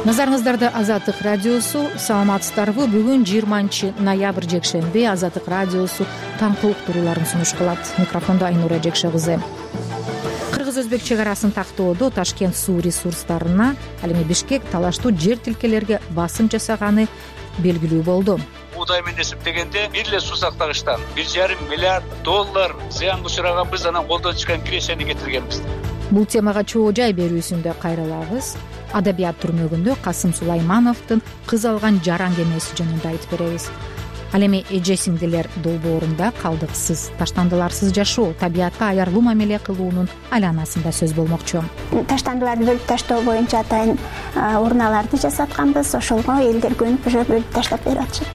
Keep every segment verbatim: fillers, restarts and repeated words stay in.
Назарыңыздарда Азаттык радиосу. Саламатсыздарбы? Бүгүн жыйырманчы ноябрь жекшемби. Азаттык радиосу таңкы уктурууларын сунуш кылат. Микрофондо Айнура Жекше кызы. Кыргыз-өзбек чек арасын тактоодо Ташкент суу ресурстарына, ал эми Бишкек талаштуу жер тилкелерге басым жасаганы белгилүү болду. Будай менен эсептегенде бир эле суу сактагычтан бир жарым миллиард доллар зыянга учураганбыз, анан колдон чыккан киресени кетиргенбиз. Бул темага чоо жай берүүсүндө кайрылабыз. Адабият түрмөгүндө Касым Сулаймановдун кыз алган жаран кемеси жөнүндө айтып беребиз. Ал эми эже сиңдилер долбоорунда калдыксыз, таштандыларсыз жашоо, табиятка аярлуу мамиле кылуунун айланасында сөз болмокчу. Таштандыларды бөлүп таштоо боюнча атайын урналарды жасатканбыз. Ошолго элдер көнүп уже бөлүп таштап берип атышат.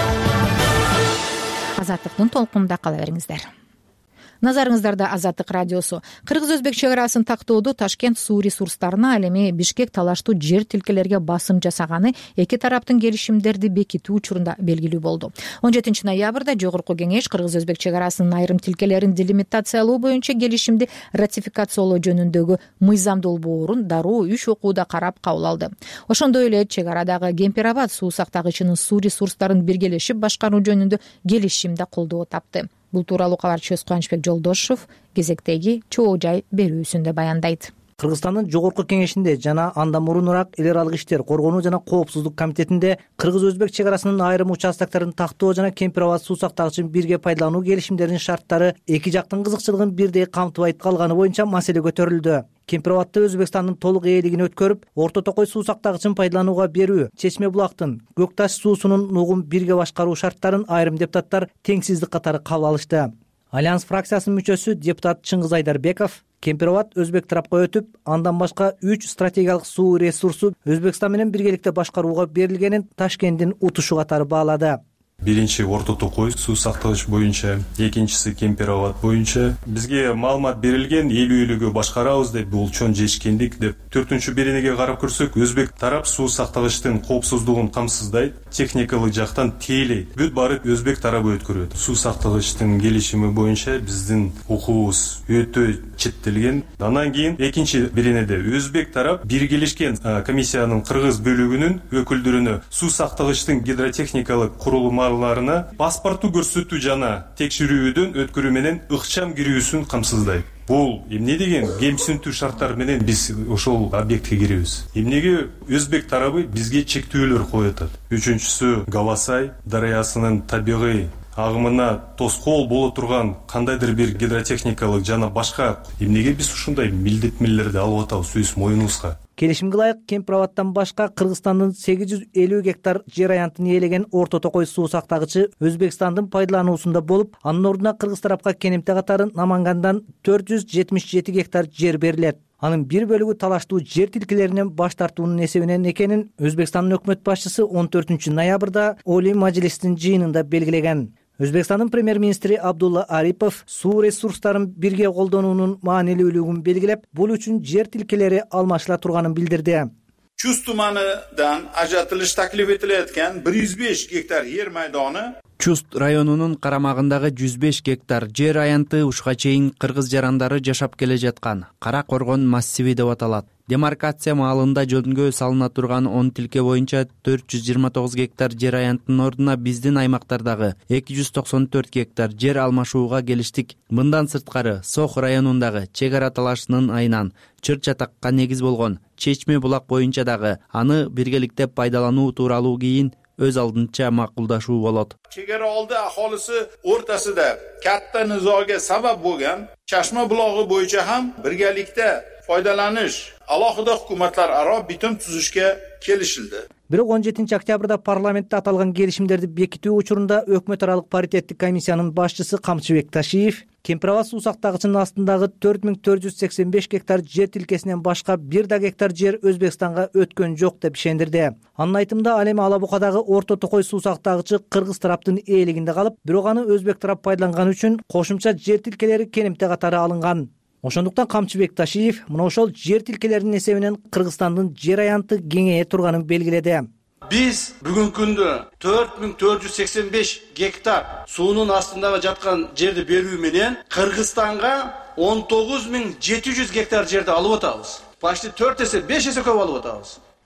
Азаттыктын толкунунда кала бериңиздер. Назарыңыздарда Азаттык радиосу. Кыргыз-өзбек чек арасын тактоодо Ташкент суу ресурстарына, ал эми Бишкек талаштуу жер тилкелерге басым жасаганы эки тараптын келишимдерди бекитүү учурунда белгилүү болду. он жетинчи ноябрда Жогорку кеңеш Кыргыз-өзбек чек арасынын айрым тилкелерин делимитациялоо боюнча келишимди ратификациялоо жөнүндөгү мыйзам долбоорун дароо үч окууда карап кабыл алды. Ошондой эле чек арадагы Кемпир-Абад суу сактагычынын суу ресурстарын биргелешип башкаруу жөнүндө келишимде колдоо тапты. Бул тууралуу кабарчыбыз Кубанычбек Жолдошов кезектеги чоо жай берүүсүндө баяндайт. Кыргызстандын Жогорку кеңешинде жана андан мурунураак эл аралык иштер, коргонуу жана коопсуздук комитетинде Кыргыз-өзбек чек арасынын айрым участокторун тактоо жана Кемпир-Абад суу сактагычын бирге пайдалануу келишимдеринин шарттары эки жактын кызыкчылыгын бирдей камтыбайт калганы боюнча маселе көтөрүлдү. Кемпир-Абадты Өзбекстандын толук ээлигин өткөрүп, Орто Токой суу сактагычын пайдаланууга берүү, Чечме булактын Көк Таш суусунун нугун бирге башкаруу шарттарын айрым депутаттар теңсиздик катары кабыл алышты. Альянс фракциясынын мүчөсү депутат Чыңгыз Айдарбеков Кемпир-Абад өзбек тарапка өтүп, андан башка үч стратегиялык суу ресурсу Өзбекстан менен биргеликте башкарууга берилгенин Ташкенттин утушу катары баалады. Биринчи Орто Токой суу сактагыч боюнча, экинчиси Кемпир-Абад боюнча бизге маалымат берилген, элүү-элүүгө башкарабыз деп, бул чоң жетишкендик деп. Төртүнчү беренеге карап көрсөк, өзбек тарап суу сактагычтын коопсуздугун камсыздайт, техникалык жактан тейлейт. Бүт барып өзбек тарабы өткөрөт. Суу сактагычтын келишими боюнча биздин укугубуз өтө четтелген. Андан кийин экинчи беренеде өзбек тарап биргелешкен комиссиянын кыргыз бөлүгүнүн өкүлдөрүнө суу сактагычтын гидротехникалык курулмаларына паспорту көрсөтүү жана текшерүүдөн өткөрүү менен ыкчам кирүүсүн камсыздайт. Бул эмне деген кемсинтүү шарттар менен биз ошол объектке киребиз. Эмнеге өзбек тарабы бизге чектөөлөр коюп атат. Үчүнчүсү Галасай дарыясынын табигый агымына тоскоол боло турган кандайдыр бир гидротехникалык жана башка эмнеге биз ушундай милдеттенмелерди алып атабыз өз моюнубузга. Келишимге ылайык Кемпир-Абадтан башка Кыргызстандын сегиз жүз элүү гектар жер аянтын ээлеген Орто Токой суу сактагычы Өзбекстандын пайдалануусунда болуп, анын ордуна кыргыз тарапка кенемте катары Намангандан төрт жүз жетимиш жети гектар жер берилет. Анын бир бөлүгү талаштуу жер тилкелеринен баш тартуунун эсебинен экенин Өзбекстандын өкмөт башчысы он төртүнчү ноябрда Олий Мажлистин жыйынында белгилеген. Өзбекстандын премьер-министри Абдулла Арипов суу ресурстарын бирге колдонуунун маанилүүлүгүн белгилеп, бул үчүн жер тилкелери алмашыла турганын билдирди. Чуз туманыдан ажатылыш таклиф этилеткен бир жүз беш гектар жер майдону Чуст районунун карамагындагы жүз беш гектар жер аянты ушка чейин кыргыз жарандары жашап келе жаткан Кара Коргон массиви деп аталат. Демаркация маалында жөнгө салына турган он тилке боюнча төрт жүз жыйырма тогуз гектар жер аянтынын ордуна биздин аймактардагы эки жүз токсон төрт гектар жер алмашууга келиштик. Мындан сырткары Сох районундагы чек ара талашынын айынан чыр чатакка негиз болгон Чечме булак боюнча дагы аны биргеликте пайдалануу тууралуу кийин өз алдынча макулдашуу болот. Чегара алды аholisi o'rtasida katta nizoga sabab bo'lgan Chashma bulog'i bo'yicha ham birgalikda foydalanish alohida hukumatlar aro bitim tuzishga kelishildi. Бирок он жетинчи октябрда парламентте аталган келишимдерди бекитүү учурунда өкмөт аралык паритеттик комиссиянын башчысы Камчыбек Ташиев Кемпир-Абад суу сактагычынын астындагы төрт миң төрт жүз сексен беш гектар жер тилкесинен башка бир да гектар жер Өзбекстанга өткөн жок деп ишендирди. Анын айтымында ал эми Алабукадагы Орто Токой суу сактагычы кыргыз тараптын ээлигинде калып, бирок аны өзбек тарап пайдаланган үчүн кошумча жер тилкелери кенемте катары алынган. Ошондуктан Камчыбек Ташиев мына ошол жер тилкелеринин эсебинен Кыргызстандын жер аянты кеңейе турганын белгиледи. Биз бүгүнкү күндө төрт миң төрт жүз сексен беш гектар суунун астында жаткан жерди берүү менен Кыргызстанга он тогуз миң жети жүз гектар жерди алып атабыз. Почти төрт эсе, беш эсе көп алып атабыз.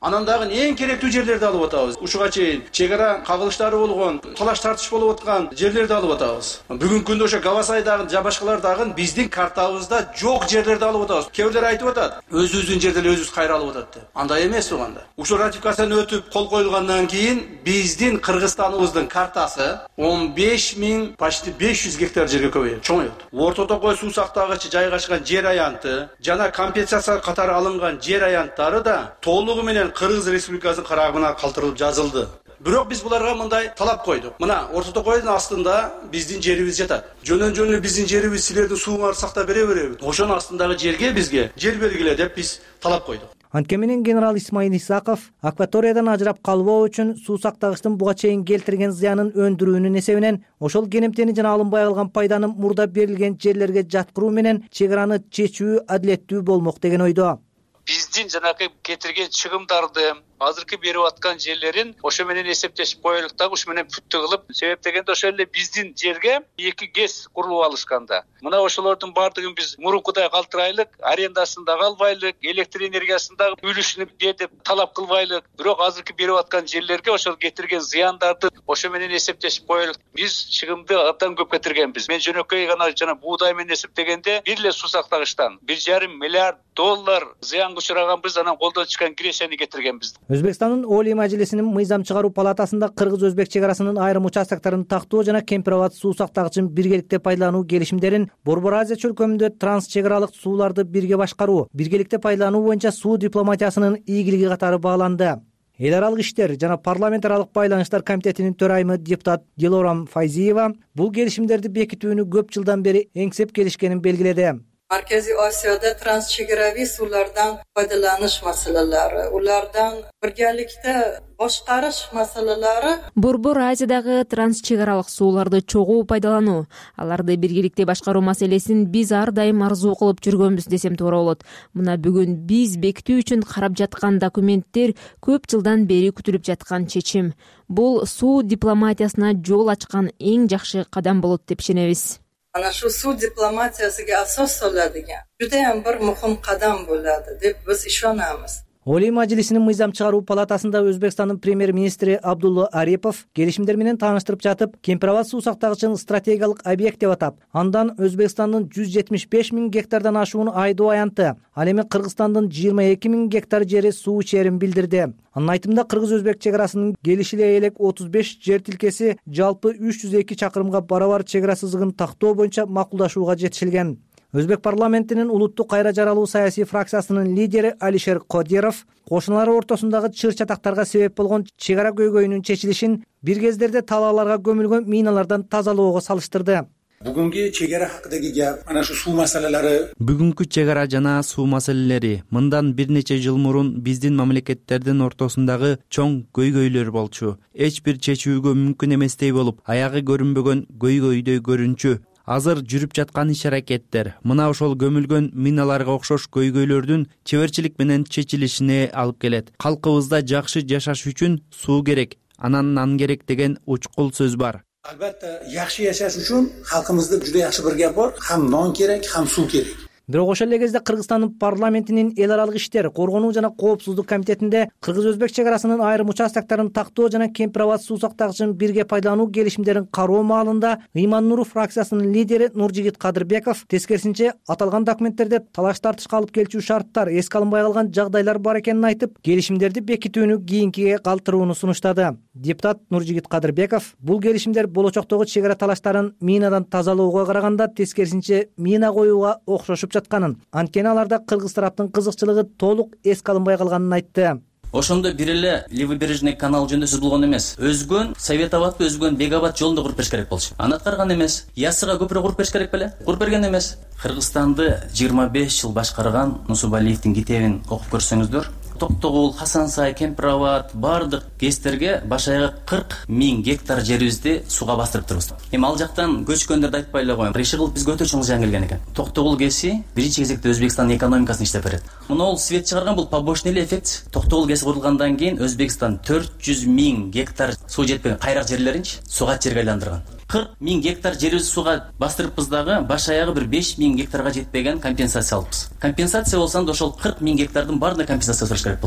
Анан дагы эң керектүү жерлерди алып атабыз. Ушуга чейин чек ара кагылыштары болгон, талаш тартыш болуп аткан жерлерди алып атабыз. Бүгүнкү күндө ошо Гавасайдагы жана башкалар дагы биздин картабызда жок жерлерди алып атабыз. Кээ бирлер айтып атат, өзүбүздүн жерден өзүбүз кайра алып атат деп. Андай эмес уганда. Ушул ратификацияны өтүп кол коюлгандан кийин биздин Кыргызстаныбыздын картасы он беш миң почти беш жүз гектар жерге көбөйөт, чоңойот. Орто Токой суу сактагычы жайгашкан жер аянты жана компенсация катары алынган жер аянттары да толугу менен Кыргыз Республикасынын карагына калтырылып жазылды. Бирок биз буларга мындай талап койдук. Мына Орто Токойдун астында биздин жерибиз жатат. Жөнөн-жөнү биздин жерибиз силердин сууңарды сактап бере беребиз. Ошонун астындагы жерге бизге жер бергиле деп биз талап койдук. Анткени менен генерал Исмаил Исаков акваториядан ажырап калбоо үчүн суу сактагычтын буга чейин келтирген зыянын өндүрүүнүн эсебинен ошол кенемтени жана алынбай калган пайданы мурда берилген жерлерге жаткыруу менен чек араны чечүү адилеттүү болмок деген ойдо. Биздин жанагы кетирген чыгымдарды азыркы берип аткан жерлерин ошо менен эсептешип коелук дагы ушу менен бүттү кылып, себеп дегенде ошол эле биздин жерге эки ГЭС курулуп алышканда. Мына ошолордун бардыгын биз мурункудай калтырайлык, арендасын дагы албайлык, электр энергиясын дагы үлүшүн бер деп талап кылбайлык. Бирок азыркы берип аткан жерлерге ошол кетирген зыяндарды ошо менен эсептешип коелук. Биз чыгымды абдан көп кетиргенбиз. Мен жөнөкөй гана жана буудай менен эсептегенде бир эле суу сактагычтан бир жарым миллиард доллар зыянга учураганбыз, анан колдон чыккан кирешени кетиргенбиз. Өзбекстандын Олий Мажлисинин мыйзам чыгаруу палатасында кыргыз-өзбек чек арасынын айрым участокторун тактоо жана Кемпир-Абад суу сактагычын биргеликте пайдалануу келишимдерин Борбор Азия чөлкөмүндө транс чек аралык сууларды бирге башкаруу, биргеликте пайдалануу боюнча суу дипломатиясынын ийгилиги катары бааланды. Эл аралык иштер жана парламент аралык байланыштар комитетинин төрайымы депутат Дилорам Файзиева бул келишимдерди бекитүүнү көп жылдан бери эңсеп келишкенин белгиледи. Markaziy Osiyoda transchegaraviy suvlardan foydalanish masalalari, ulardan birgalikda boshqarish masalalari. Борбор Азиядагы транschegarалык сууларды чогуу пайдалануу, аларды биргеликте башкаруу маселесин биз ар дайым арзуу кылып жүргөнбүз десем туура болот. Мына бүгүн биз бекитүү үчүн карап жаткан документтер көп жылдан бери күтүлүп жаткан чечим. Бул суу дипломатиясына жол ачкан эң жакшы кадам болот деп ишенебиз. Ana shu suv diplomatiyasiga asos soladigan juda ham bir muhim qadam bo'ladi deb biz ishonamiz. Олий Мажлисинин мыйзам чыгаруу палатасында Өзбекстандын премьер-министри Абдулла Арипов келишимдер менен тааныштырып жатып, Кемпир-Абад суу сактагычын стратегиялык объект деп атап, андан Өзбекстандын жүз жетимиш беш миң гектардан ашуун айдоо аянты, ал эми Кыргызстандын жыйырма эки миң гектар жери суу ичерин билдирди. Анын айтымында кыргыз-өзбек чек арасынын келишиле элек отуз беш жер тилкеси жалпы үч жүз эки чакырымга барабар чек ара сызыгын тактоо боюнча макулдашууга жетишилген. Өзбек парламентинин улуттук кайра жаралуу саясий фракциясынын лидери Алишер Кодиров кошуналар ортосундагы чыр чатактарга себеп болгон чек ара көйгөйүнүн чечилишин бир кездерде талааларга көмүлгөн миналардан тазалоого салыштырды. Бүгүнкү чек ара хакындагы гап ana shu суу маселелери. Бүгүнкү чек ара жана суу маселелери мындан бир нече жыл мурун биздин мамлекеттердин ортосундагы чоң көйгөйлөр болчу. Эч бир чечүүгө мүмкүн эместей болуп, аягы көрүнбөгөн көйгөйдөй көрүнчү. Азыр жүрүп жаткан иш-аракеттер мына ошол көмүлгөн миналарга окшош көйгөйлөрдүн чеберчилик менен чечилишине алып келет. Калкыбызда жакшы жашаш үчүн суу керек, анан нан керек деген учкул сөз бар. Albatta, yaxshi yashash uchun xalqimizda juda yaxshi bir gap bor, ham non kerak, ham suv kerak. Бирок ошол эле кезде Кыргызстандын парламентинин эл аралык иштер, коргонуу жана коопсуздук комитетинде кыргыз-өзбек чек арасынын айрым участокторун тактоо жана Кемпир-Абад суу сактагычын бирге пайдалануу келишимдерин кароо маалында Ыйман Нуров фракциясынын лидери Нуржигит Кадырбеков тескерисинче аталган документтерде талаш тартышка алып келчү шарттар эске алынбай калган жагдайлар бар экенин айтып, келишимдерди бекитүүнү кийинкиге калтырууну сунуштады. Депутат Нуржигит Кадырбеков бул келишимдер болочоктогу чек ара талаштарын минадан тазалоого караганда тескерисинче мина коюуга окшошуп жатканын, анткени аларда кыргыз тараптын кызыкчылыгы толук эске алынбай калганын айтты. Ошондо бир эле Левобережный канал жөнүндө сөз болгон эмес. Өзгөн Совет Абадты, өзгөн Бек-Абад жолунда куруп бериш керек болчу. Аны аткарган эмес. Ясыга көпүрө куруп бериш керек беле? Куруп берген эмес. Кыргызстанды жыйырма беш жыл башкарган Нусубалиевдин китебин окуп көрсөңүздөр, Токтогул, Хасансай, Кемпир-Абад бардык кестерге башаяга кырк миң гектар жерибизди сууга бастырып турбуз. Эми ал жактан көчкөндөрдү айтпай эле коеюн. Иши кылып бизге өтө чоң зыян келген экен. Токтогул кеси биринчи кезекте Өзбекстандын экономикасын иштеп берет. Муну ол свет чыгарган бул побочный эффект. Токтогул кеси курулгандан кийин Өзбекстан төрт жүз миң гектар суу жетпеген кайрак жерлеринчи сууга жерге айландырган. кырк миң гектар жерибизди сууга бастырыппыз дагы баш аягы бир беш миң гектарга жетпеген компенсация алыппыз. Компенсация болсо ошол кырк миң гектардын баарына компенсация бериш керек болчу.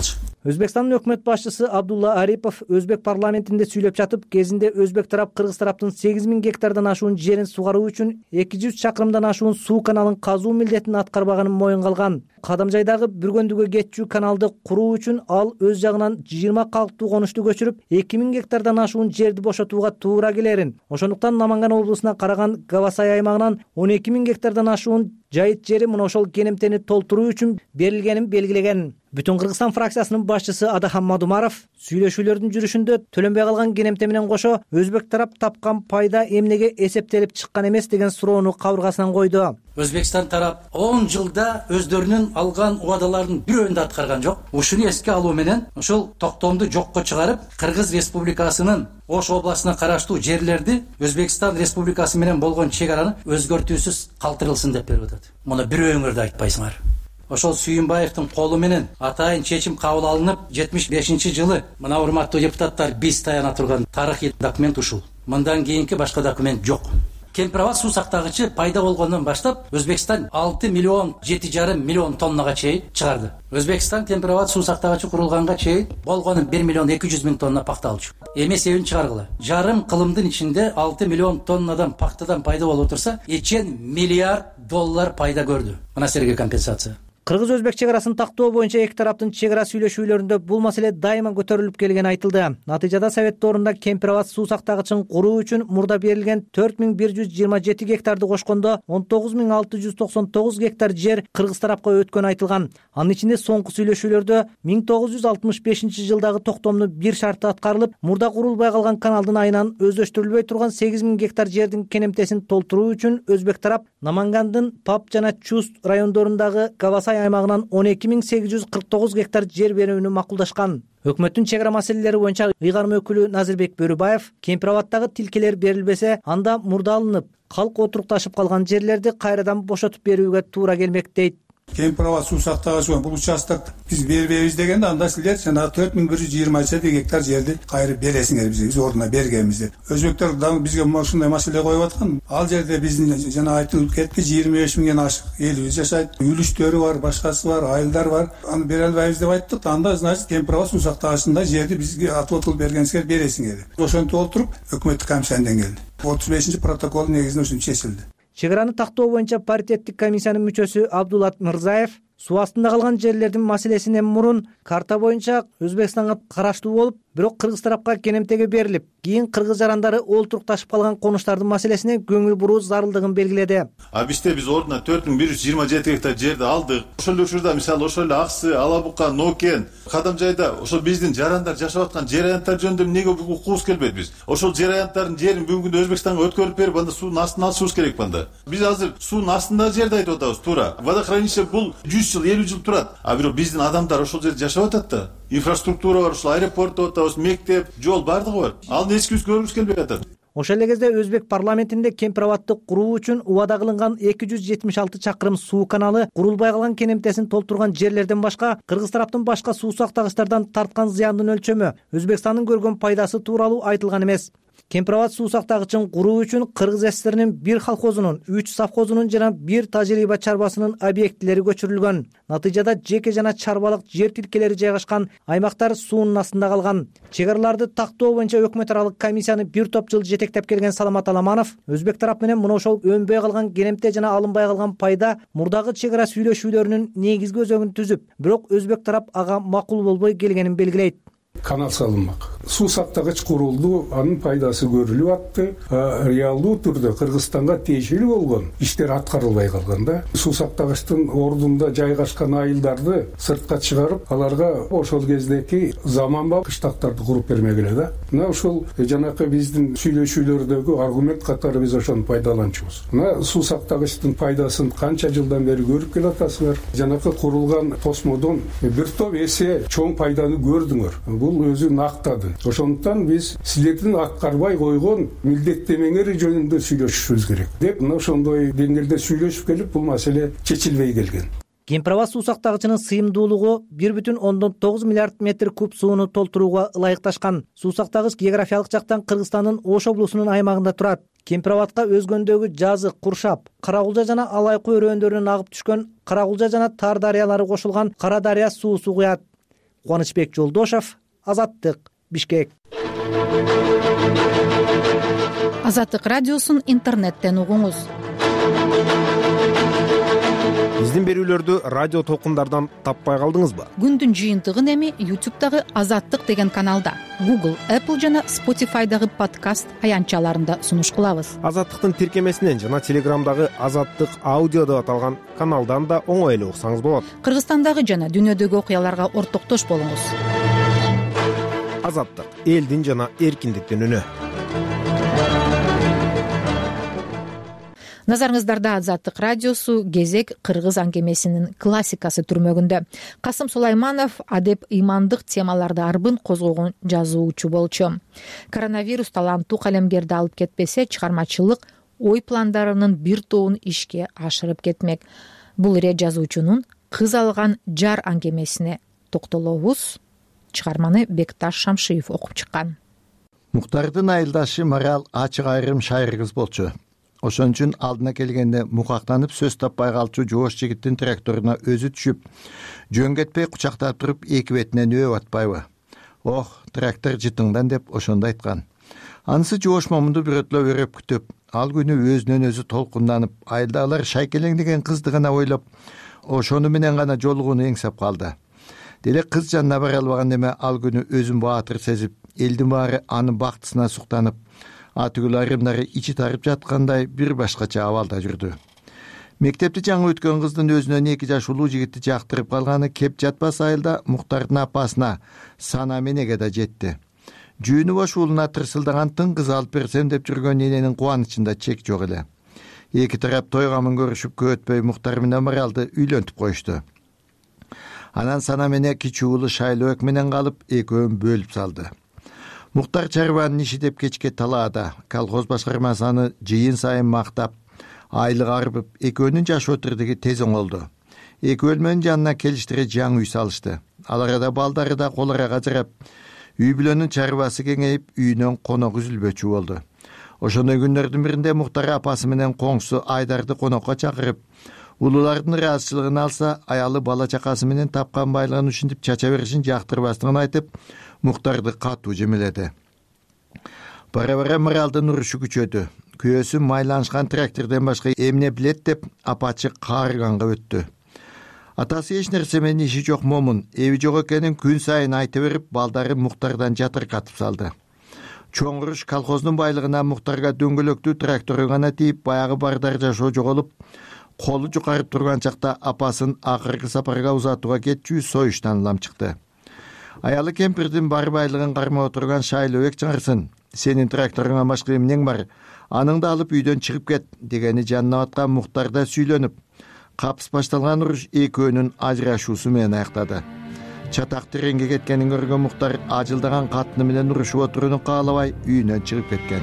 Өзбекстандын өкмөт башчысы Абдулла Арипов өзбек парламентинде сүйлөп жатып, кезинде өзбек тарап кыргыз тараптын сегиз миң гектардан ашуун жерин сугаруу үчүн эки жүз чакырымдан ашуун суу каналын казуу милдетин аткарбаганын моюнга алган. Кадамжайдагы Бүргөндүгө кетчү каналды куруу үчүн ал өз жагынан жыйырма калктуу конушту көчүрүп, эки миң гектардан ашуун жерди бошотууга туура келерин. Ошондуктан Наманган облусуна караган Гавасай аймагынан он эки миң гектардан ашуун жайыт жери мына ошол кенемтени толтуруу үчүн берилгенин белгилеген. Бүтүн Кыргызстан фракциясынын башчысы Адахан Мадумаров сүйлөшүүлөрдүн жүрүшүндө төленбей калган кенемте менен кошо өзбек тарап тапкан пайда эмнеге эсептелип чыккан эмес деген суроону кабыргасынан койду. Өзбекстан тарап он жылда өздөрүнүн алган убадаларынын бирөөнү да аткарган жок. Ушуну эске алуу менен ошол токтомду жокко чыгарып, Кыргыз Республикасынын Ош областына караштуу жерлерди Өзбекстан Республикасы менен болгон чек араны өзгөртүүсүз калтырылсын деп берип атат. Муну бирөөңөр да айтпайсыңар. Ошол Сүйүнбаевдин колу менен атайын чечим кабыл алынып, жетимиш бешинчи жылы мына урматтуу депутаттар биз таяна турган тарыхый документ ушул. Мындан кийинки башка документ жок. Кемпирабад суу сактагычы пайда болгондон баштап Өзбекстан алты миллион жети жарым миллион тоннага чейин чыгарды. Өзбекстан Кемпирабад суу сактагычы курулганга чейин болгону бир миллион эки жүз миң тонна пакта алчу. Эми себебин чыгаргыла. Жарым кылымдын ичинде алты миллион тоннадан пактадан пайда болуп турса, эчен миллиард доллар пайда көрдү. Мына силерге компенсация. Кыргыз-өзбек чек арасын тактоо боюнча эки тараптын чек ара сүйлөшүүлөрүндө бул маселе дайыма көтөрүлүп келгени айтылды. Натыйжада Советторунда Кемпирабад суу сактагычын куруу үчүн мурда берилген төрт миң бир жүз жыйырма жети гектарды кошкондо он тогуз миң алты жүз токсон тогуз гектар жер кыргыз тарапка өткөнү айтылган. Анын ичинде соңку сүйлөшүүлөрдө миң тогуз жүз алтымыш бешинчи жылдагы токтомдун бир шарты аткарылып, мурда курулбай калган каналдын айынан өздөштүрүлбөй турган сегиз миң гектар жердин кенемтесин толтуруу үчүн өзбек тарап Намангандын Пап жана Чуст райондорундагы Гавасай аймагынан он эки миң сегиз жүз кырк тогуз гектар жер берүүнү макулдашкан. Өкмөттүн чек ара маселелери боюнча ыйгарым өкүлү Назирбек Бөрүбаев, Кемпирабадтагы тилкелер берилбесе, анда мурда алынып, калк отурукташып калган жерлерди кайрадан бошотуп берүүгө туура келмек дейт. Кемпирабад суу сактагычы бул участок биз бербейбиз дегенде анда силер жанагы төрт миң бир жүз жыйырма жети гектар жерди кайрып бересиңер бизге, биз ордуна бергенбиз деп. Өзбектер дагы бизге ушундай маселе коюп аткан. Ал жерде биздин жана айтылып кетти, жыйырма беш миңден ашык элибиз жашайт. Үлүштөрү бар, башкасы бар, айылдар бар. Аны бере албайбыз деп айттык. Анда значит Кемпирабад суу сактагычында жерди бизге отвод кылып бергенсиңер бересиңер. Ошентип олтуруп өкмөттүк комиссиядан келди. отуз бешинчи протокол негизинде ушинтип чечилди. Чек араны тактоо боюнча паритеттик комиссиянын мүчөсү Абдулат Мырзаев суу астында калган жерлердин маселесинен мурун карта боюнча Өзбекстанга караштуу болуп, бирок кыргыз тарапка кенемтеге берилип, кийин кыргыз жарандары олтурукташып калган конуштардын маселесине көңүл буруу зарылдыгын белгиледи. А бизде биз ордуна төрт миң бир жүз жыйырма жети гектар жерди алдык. Ошол учурда мисалы ошол эле Аксы, Алабука, Нокен, Кадамжайда ошол биздин жарандар жашап аткан жер аянттар жөнүндө эмнеге укугубуз келбейт биз? Ошол жер аянттардын жерин бүгүнкү күндө Өзбекстанга өткөрүп берип, анда суунун астына алышыбыз керек банда. Биз азыр суунун астындагы жерди айтып атабыз, туура. Водохранилище бул жүз жыл, элүү жыл турат. А бирок биздин адамдар ошол жерде жашап атат да. Инфраструктура бар, ушул аэропорт деп атабыз, мектеп, жол бардыгы бар. Ал эч ким көргүбүз келбей атат. Ошол эле кезде өзбек парламентинде Кемпирабадты куруу үчүн убада кылынган эки жүз жетимиш алты чакырым суу каналы курулбай калган кенемтесин толтурган жерлерден башка кыргыз тараптын башка суу сактагычтардан тарткан зыяндын өлчөмү, Өзбекстандын көргөн пайдасы тууралуу айтылган эмес. Кемпирабад суу сактагычын куруу үчүн Кыргыз СССРнин бир колхозунун, үч совхозунун жана бир тажрыйба чарбасынын объектилери көчүрүлгөн. Натыйжада жеке жана чарбалык жер тилкелери жайгашкан аймактар суунун астында калган. Чек араларды тактоо боюнча өкмөт аралык комиссияны бир топ жыл жетектеп келген Саламат Аламанов өзбек тарап менен мына ошол өнбөй калган кенемте жана алынбай калган пайда мурдагы чек ара сүйлөшүүлөрүнүн негизги өзөгүн түзүп, бирок өзбек тарап ага макул болбой келгенин белгилейт. Канал салынмак. Суу сактагыч курулду, анын пайдасы көрүлүп атты. Реалдуу түрдө Кыргызстанга тиешелүү болгон иштер аткарылбай калган да. Суу сактагычтын ордунда жайгашкан айылдарды сыртка чыгарып, аларга ошол кездеки заманбап кыштактарды куруп бермегиле да. Мына ошол жанакы биздин сүйлөшүүлөрдөгү аргумент катары биз ошону пайдаланчубуз. Мына суу сактагычтын пайдасын канча жылдан бери көрүп келатасыңар. Жанакы курулган тосмодон бир топ эсе чоң пайданы көрдүңөр. Бул өзүн актады. Ошондуктан биз силердин аткарбай койгон милдеттемеңер жөнүндө сүйлөшүшүбүз керек деп мына ошондой деңгээлде сүйлөшүп келип бул маселе чечилбей келген. Кемпирабад суу сактагычынын сыйымдуулугу бир бүтүн ондон тогуз миллиард метр куб сууну толтурууга ылайыкташкан. Суу сактагыч географиялык жактан Кыргызстандын Ош облусунун аймагында турат. Кемпирабадка өзгөндөгү Жазык, Куршап, Карагулжа жана Алайкы өрөөндөрүнөн агып түшкөн Карагулжа жана Тар дарыялары кошулган Кара дарыя суусу куят. Кубанычбек Жолдошов, Азаттык, Бишкек. Азаттык радиосун интернеттен угуңуз. Биздин берүүлөрдү радио толкундардан таппай калдыңызбы? Күндүн жыйынтыгын эми YouTube'дагы Азаттык деген каналда, Google, Apple жана Spotify'дагы подкаст аянтчаларында сунуш кылабыз. Азаттыктын тиркемесинен жана Телеграмдагы Азаттык аудио деп аталган каналдан да оңой эле уксаңыз болот. Кыргызстандагы жана дүйнөдөгү окуяларга ортоктош болуңуз. Азаттык — элдин жана эркиндиктин үнү. Назарыңыздарда Азаттык радиосу кезек кыргыз аңгемесинин классикасы түрмөгүндө. Касым Сулайманов адеп ыймандык темаларды арбын козгогон жазуучу болчу. Коронавирус таланттуу калемгерди алып кетпесе, чыгармачылык ой пландарынын бир тобун ишке ашырып кетмек. Бул ире жазуучунун кыз алган жар аңгемесине токтолобуз. Чыгарманы Бекташ Шамшиев окуп чыккан. Муктардын айылдашы Марал ачык айрым шайыр кыз болчу. Ошон үчүн алдына келгенде мукактанып сөз таппай калчу жоош жигиттин тракторуна өзү түшүп, жөн кетпей кучактап туруп эки бетинен өбүп атпайбы? Ох, трактор жытыңдан деп ошондо айткан. Анысы жоош момунду бирөтлөп өрөп күтүп, ал күнү өзүнөн өзү толкунданып, айылдагылар шайкелең деген кызды гана ойлоп, ошону менен гана жолугууну эңсеп калды. Делек кыз жанына бара албаган эме ал күнү өзүн баатыр сезип, элдин баары анын бактысына суктанып, атүгүл айрымдары ичи тарып жаткандай бир башкача абалда жүрдү. Мектепти жаңы өткөн кыздын өзүнөн эки жаш улуу жигитти жактырып калганы кеп жатпас айылда Муктардын апасына Сана менеге да жетти. Жүүнү бош уулуна тырсылдаган тың кыз алып берсем деп жүргөн эненин кубанычында чек жок эле. Эки тарап той камын көрүшүп көп өтпөй Муктар менен Маралды үйлөнтүп коюшту. Анан Сана менен кичи уулу Шайлоок менен калып, экөөнүн бөлүп салды. Муктар чарбанын иши деп кечке талаада, колхоз башкармасы аны жыйын сайын мактап, айлык арбып, экөөнүн жаш отурдуги тез оңолду. Эки бөлмөнүн жанына келиштире жаңы үй салышты. Ал арада балдары да кол ара ажырап, үй бүлөнүн чарбасы кеңейип, үйүнөн конок үзүлбөчү болду. Ошондой күндөрдүн биринде Муктар апасы менен коңсу Айдарды конокко чакырып, улуулардын ыраазычылыгын алса, аялы бала чакасы менен тапкан байлыгын ушинтип чача беришин жактырбастыгын айтып, Муктарды катуу жемеледи. Бара-бара Маралдын урушу күчөдү. Күйөөсү майланышкан трактордон башка эмне билет деп апачы каарыганга өттү. Атасы эч нерсе менен иши жок момун, эби жок экенин күн сайын айта берип, балдары Муктардан жатыркатып салды. Чоң уруш колхоздун байлыгына Муктарга дөңгөлөктүү трактору гана тийип, баягы бардар жашоо жоголуп, колу жукарып турган чакта апасын акыркы сапарга узатууга кетчү союштан улам чыкты. Аялы кемпирдин бар байлыгын кармап отурган Шайлоок чыңырсын, сенин тракторуңа башка эмнең бар, аныңды алып үйдөн чыгып кет дегени жанына баткан Муктарда сүйлөнүп, капыс башталган уруш экөөнүн ажырашуусу менен аяктады. Чатак тереңге кеткенин көргөн Муктар ажылдаган катыны менен урушуп отурууну каалабай үйүнөн чыгып кеткен.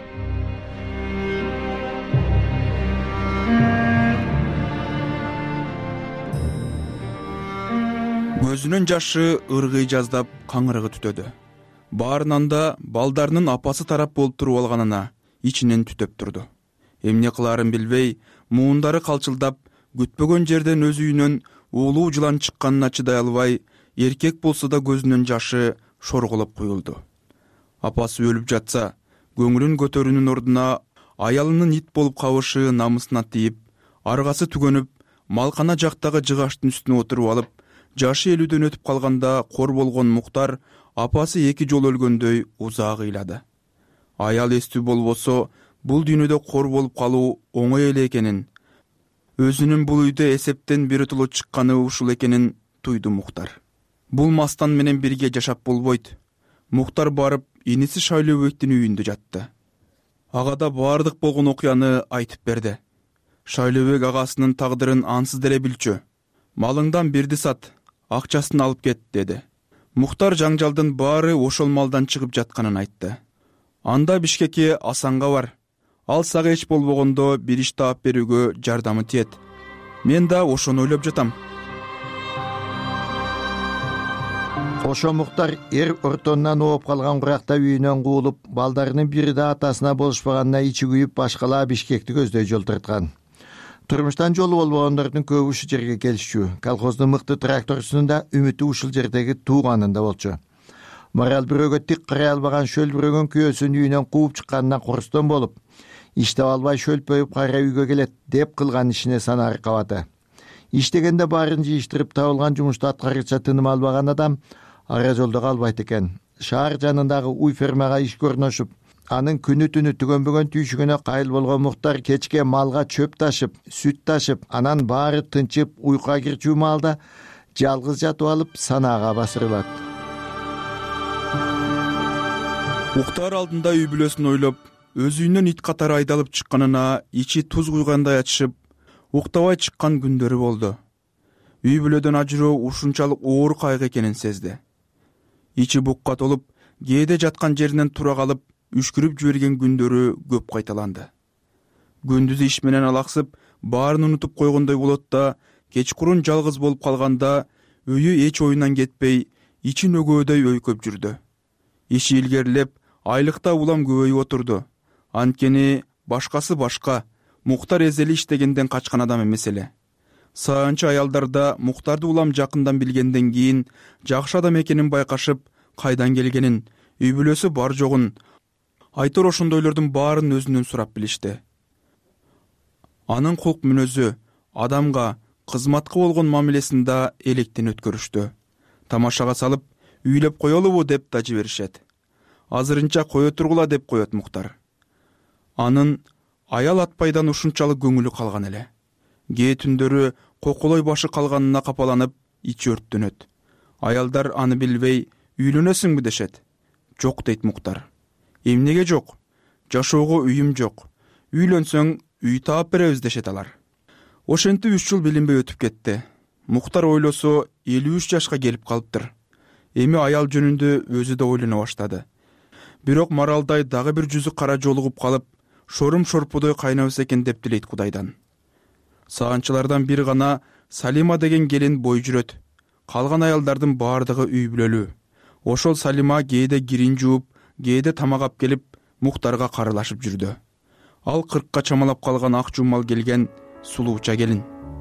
Көзүнүн жашы ыргый жаздап каңырыгы түтөдү. Баарынан да балдарынын апасы тарап болуп туруп алганына ичинен түтөп турду. Эмне кылаарын билбей, муундары калчылдап, күтпөгөн жерден өз үйүнөн уулуу жылан чыкканына чыдай албай, эркек болсо да көзүнүн жашы шорголоп куюлду. Апасы өлүп жатса, көңүлүн көтөрүүнүн ордуна аялынын ит болуп кабышы намысына тийип, аргасы түгөнүп, малкана жактагы жыгаштын үстүнө отуруп алып, жашы элүүдөн өтүп калганда кор болгон Муктар апасы эки жол өлгөндөй узак ыйлады. Аял эстүү болбосо, бул дүйнөдө кор болуп калуу оңой эле экенин, өзүнүн бул үйдө эсептен биротоло чыкканы ушул экенин туйду Муктар. Бул мастан менен бирге жашап болбойт. Муктар барып, иниси Шайлообектин үйүндө жатты. Ага да баардык болгон окуяны айтып берди. Шайлообек агасынын тагдырын ансыз деле билчү. Малыңдан бирди сат, акчасын алып кет, деди. Муктар жаңжалдын баары ошол малдан чыгып жатканын айтты. Анда Бишкекке Асанга бар. Ал сага эч болбогондо бир иш таап берүүгө жардамы тиет. Мен да ошону ойлоп жатам. Ошо Муктар эр ортонунан ооп калган куракта үйүнөн куулуп, балдарынын бири да атасына болушпаганына ичи күйүп, башкалаа Бишкекти көздөй жол тарткан. Турмуштан жолу болбогондордун көбү ушул жерге келишчү. Колхоздун мыкты тракторчусунун да үмүтү ушул жердеги тууганында болчу. Марал бирөөгө тик карай албаган шөлбүрөгөн күйөөсүн үйүнөн кууп чыкканынан курустон болуп, иштеп албай шөлпөйүп кайра үйгө келет деп кылган ишине санаары кабады. Иштегенде баарын жыйыштырып табылган жумушту аткаргыча тыным албаган адам ара жолдо калбайт экен. Шаар жанындагы уй фермага иш көрнөшүп, анын күнү түнү түгөнбөгөн түйшүгүнө кайыл болгон Муктар кечке малга чөп ташып, сүт ташып, анан баары тынчып уйкуга кирчү маалда жалгыз жатып алып санаага басырылат. Муктар алдында үй бүлөсүн ойлоп, өз үйүнөн ит катары айдалып чыкканына ичи туз куйгандай ачышып, уктабай чыккан күндөрү болду. Үй бүлөдөн ажыроо ушунчалык оор кайгы экенин сезди. Ичи букка толуп, кээде жаткан жеринен тура калып, үшкүрүп жиберген күндөрү көп кайталанды. Күндүз иш менен алаксып, баарын унутуп койгондой болот да, кечкурун жалгыз болуп калганда өйү эч оюнан кетпей, ичи нөгөөдөй өйкөп жүрдү. Иши илгерилеп, айлыкта улам көбөйүп отурду. Анткени башкасы башка, Муктар эзели иштегенден качкан адам эмес эле. Саанчы аялдарда Муктарды улам жакындан билгенден кийин жакшы адам экенин байкашып, кайдан келгенин, үй бүлөсү бар жогун, айтор ошондойлордун баарын өзүнөн сурап билишти. Анын кулк мүнөзү, адамга, кызматка болгон мамилесинда электен өткөрүштү. Тамашага салып, үйлөп коелубу деп да жиберишет. Азырынча кое тургула деп коет Муктар. Анын аял атпайдан ушунчалык көңүлү калган эле. Кээ түндөрү коколой башы калганына капаланып, ичи өрттөнөт. Аялдар аны билбей, үйлөнөсүңбү дешет. Жок дейт Муктар. Эмнеге жок? Жашоого үйүм жок. Үйлөнсөң үй таап беребиз дешет алар. Ошентип үч жыл билинбей өтүп кетти. Муктар ойлосо элүү үч жашка келип калыптыр. Эми аял жөнүндө өзү да ойлоно баштады. Бирок Маралдай дагы бир жүзү кара жолугуп калып, шорум шорпудой кайнабыз экен деп тилейт Кудайдан. Саанчылардан бир гана Салима деген келин бой жүрөт. Калган аялдардын баардыгы үй бүлөлүү. Ошол Салима кээде кирин жууп, кээде тамак ап келип, Муктарга карылашып жүрдү. Ал кыркка чамалап калган ак жумал келген сулууча келин.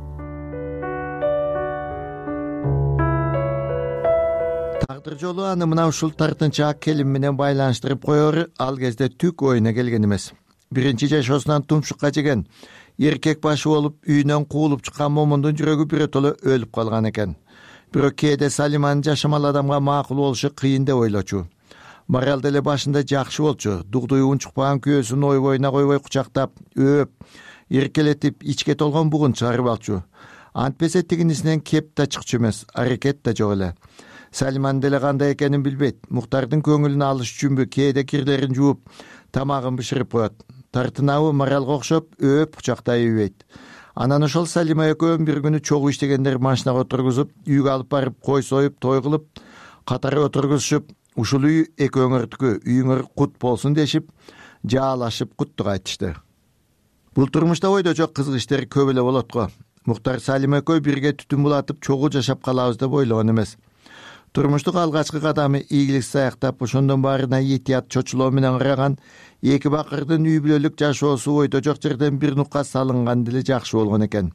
Тагдыр жолу аны мына ушул тартынчаак келин менен байланыштырып коеру ал кезде түк оюна келген эмес. Биринчи жашоосунан тумшукка жеген, эркек башы болуп үйүнөн куулуп чыккан момундун жүрөгү биротоло өлүп калган экен. Бирок кээде Салиманын жашамал адамга макул болушу кыйын деп ойлочу. Марал деле башында жакшы болчу. Дугдуй унчукпаган күйөөсүн ой боюна койбой кучактап, өөп, эркелетип, ичке толгон бугун чыгарып алчу. Антпесе тигинисинен кеп да чыкчу эмес, аракет да жок эле. Салиман деле кандай экенин билбейт. Муктардын көңүлүн алыш үчүнбү кээде кирлерин жууп, тамагын бышырып коет. Тартынабы Маралга окшоп, өөп, кучактай үйбейт. Анан ошол Салима экөө бир күнү чогуу иштегендер машинага отургузуп, үйгө алып барып кой союп, той кылып, катары отургузушуп, ушул үй экөөңөрдүкү, үйүңөр кут болсун дешип, жаалашып куттук айтышты. Бул турмушта ойдо жок кызык иштер көп эле болот го. Муктар Салима экөө бирге түтүн булатып, чогуу жашап калабыз деп ойлогон эмес. Турмуштук алгачкы кадамы ийгилик саяктап, ошондон баарына этият чочулоо менен караган эки бакырдын үй бүлөлүк жашоосу ойдо жок жерден бир нукка салынган деле жакшы болгон экен.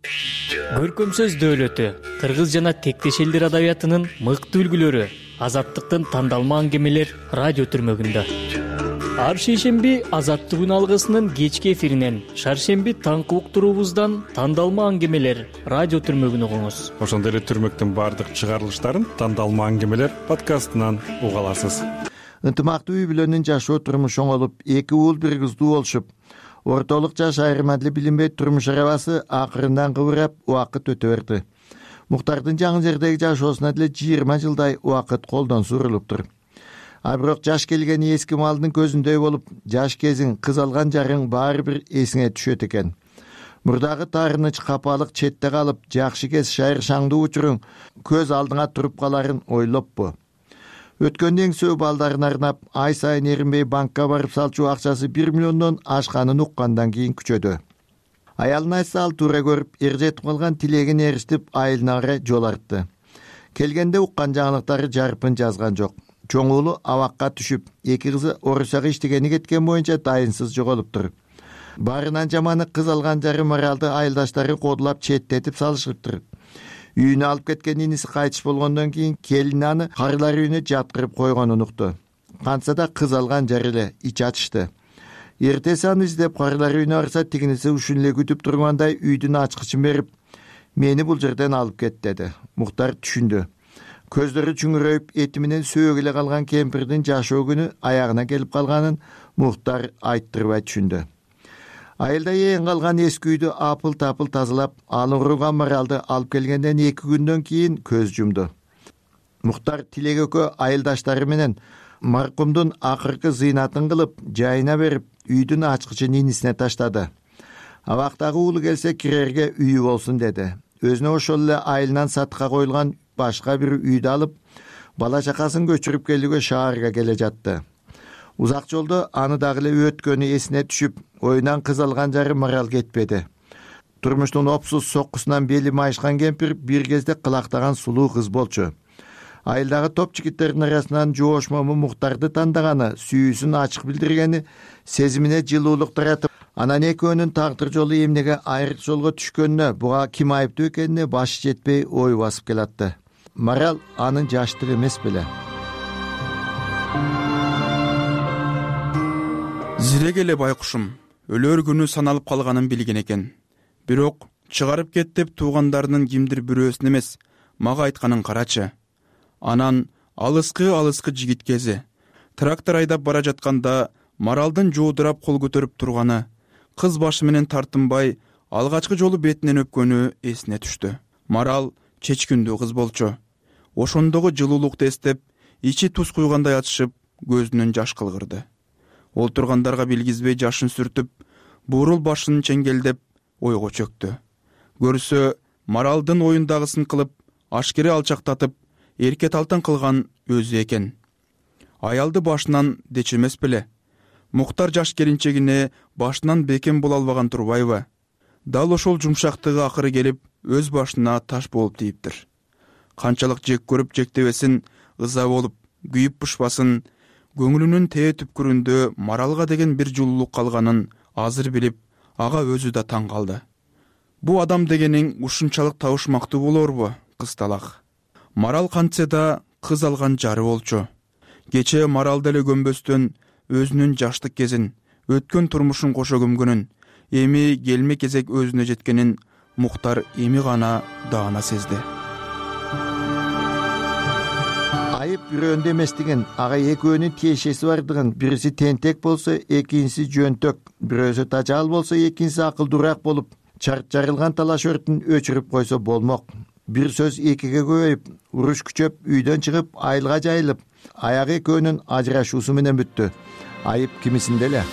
Көркөм сөз дөөлөтү, кыргыз жана тектеш элдер адабиятынын мыкты үлгүлөрү, азаттыктын тандалма аңгемелер радио түрмөгүндө. Ар шейшемби Азаттык алгысынын кечки эфиринен, шаршемби таңкы уктуруубуздан тандалма аңгемелер радио түрмөгүн угуңуз. Ошондой эле түрмөктүн баардык чыгарылыштарын тандалма аңгемелер подкастынан уга аласыз. Ынтымактуу үй бүлөнүн жашоо турмуш оңолуп, эки уул бир кыздуу болушуп, ортолук жаш айрым адил билинбей турмуш арабасы акырындан кыбырап, убакыт өтө берди. Муктардын жаңы жердеги жашоосуна деле жыйырма жылдай убакыт колдон сурулуптур. А бирок жаш келгени эски малдын көзүндөй болуп, жаш кезиң, кыз алган жарың баары бир эсиңе түшөт экен. Мурдагы таарыныч капалык четте калып, жакшы кез шайыр шаңдуу учуруң көз алдыңа туруп каларын ойлоппу. Өткөндөн сөө балдарын арнап, ай сайын эринбей банкка барып салчу акчасы бир миллиондон ашканын уккандан кийин күчөдү. Аялына айтса ал туура көрүп, эр жетип калган тилегин эриштип, айылына карай жол артты. Келгенде уккан жаңылыктары жарпын жазган жок. Чоң уулу абакка түшүп, эки кызы Орусияга иштегени кеткен боюнча дайынсыз жоголуптур. Баарынан жаманы кыз алган жары Маралды айылдаштары кодулап четтетип салышыптыр. Үйүнө алып кеткен иниси кайтыш болгондон кийин келини аны карылар үйүнө жаткырып койгонун укту. Кантса да кыз алган жары эле ич ачышты. Эртеси аны издеп карылар үйүнө барса, тигиниси ушун эле күтүп тургандай үйдүн ачкычын берип, мени бул жерден алып кет деди. Мухтар түшүндү. Көздөрү чүңүрөйүп, эти менен сөөг эле калган кемпирдин жашоо күнү аягына келип калганын Мухтар айттырбай түшүндү. Айылда эң калган эски үйдү апыл-тапыл тазалап, аны уруган Маралды алып келгенден эки күндөн кийин көз жумду. Мухтар Тилек экөө айылдаштары менен маркумдун акыркы зыйнатын кылып, жайына берип, үйдүн ачкычын инисине таштады. Абактагы уулу келсе кирерге үйү болсун деди. Өзүнө ошол эле айылынан сатка коюлган башка бир үйдү алып, бала чакасын көчүрүп келүүгө шаарга келе жатты. Узак жолдо аны дагы эле өткөнү эсине түшүп, оюнан кыз алган жары Марал кетпеди. Турмуштун опсуз соккусунан бели майышкан кемпир бир кезде кылактаган сулуу кыз болчу. Айылдагы топ жигиттердин арасынан жоош мому Мухтарды тандаганы, сүйүүсүн ачык билдиргени, сезимине жылуулук таратып, анан экөөнүн тагдыр жолу эмнеге айрык жолго түшкөнүнө, буга ким айыптуу экенине башы жетпей ой басып келатты. Марал анын жаштыгы эмес беле. Зирек эле байкушум өлөр күнү саналып калганын билген экен. Бирок чыгарып кет деп туугандарынын кимдир бирөөсүн эмес, мага айтканын карачы. Анан алыскы-алыскы жигит кези. Трактор айдап бара жатканда Маралдын жоодурап кол көтөрүп турганы, кыз башы менен тартынбай алгачкы жолу бетинен өпкөнү эсине түштү. Марал чечкүндүү кыз болчу. Ошондогу жылуулукту эстеп, ичи туз куйгандай ачышып, көзүнөн жаш кылгырды. Ол тургандарга билгизбей жашын сүртүп, буурул башын чеңгелдеп ойго чөктү. Көрсө, Маралдын оюндагысын кылып, ашкере алчактатып, эрке талтан кылган өзү экен. Аялды башынан дечемес беле. Мухтар жаш келинчегине башынан бекем боло албаган турбайбы? Дал ошол жумшактыгы акыры келип, өз башына таш болуп тийиптир. Канчалык жек көрүп жектебесин, ыза болуп, күйүп бушпасын, көңүлүнүн тээ түпкүрүндө Маралга деген бир жылуулук калганын азыр билип, ага өзү да таң калды. Бу адам дегениң ушунчалык табышмактуу болорбу, кысталак. Марал кантсе да кыз алган жары болчу. Кече Марал деле көмбөстөн өзүнүн жаштык кезин, өткөн турмушун кошо көмгөнүн, эми келме кезек өзүнө жеткенин Мухтар эми гана даана сезди. Айып бирөөндө эместигин, ага экөөнүн тиешеси бардыгын, бириси тентек болсо, экинчиси жөнтөк, бирөөсү тажал болсо, экинчиси акылдуураак болуп, чарт жарылган талаш өртүн өчүрүп койсо болмок. Бир сөз экиге көбөйүп, уруш күчөп, үйдөн чыгып, айылга жайылып, аягы экөөнүн ажырашуусу менен бүттү. Айып кимисинде эле.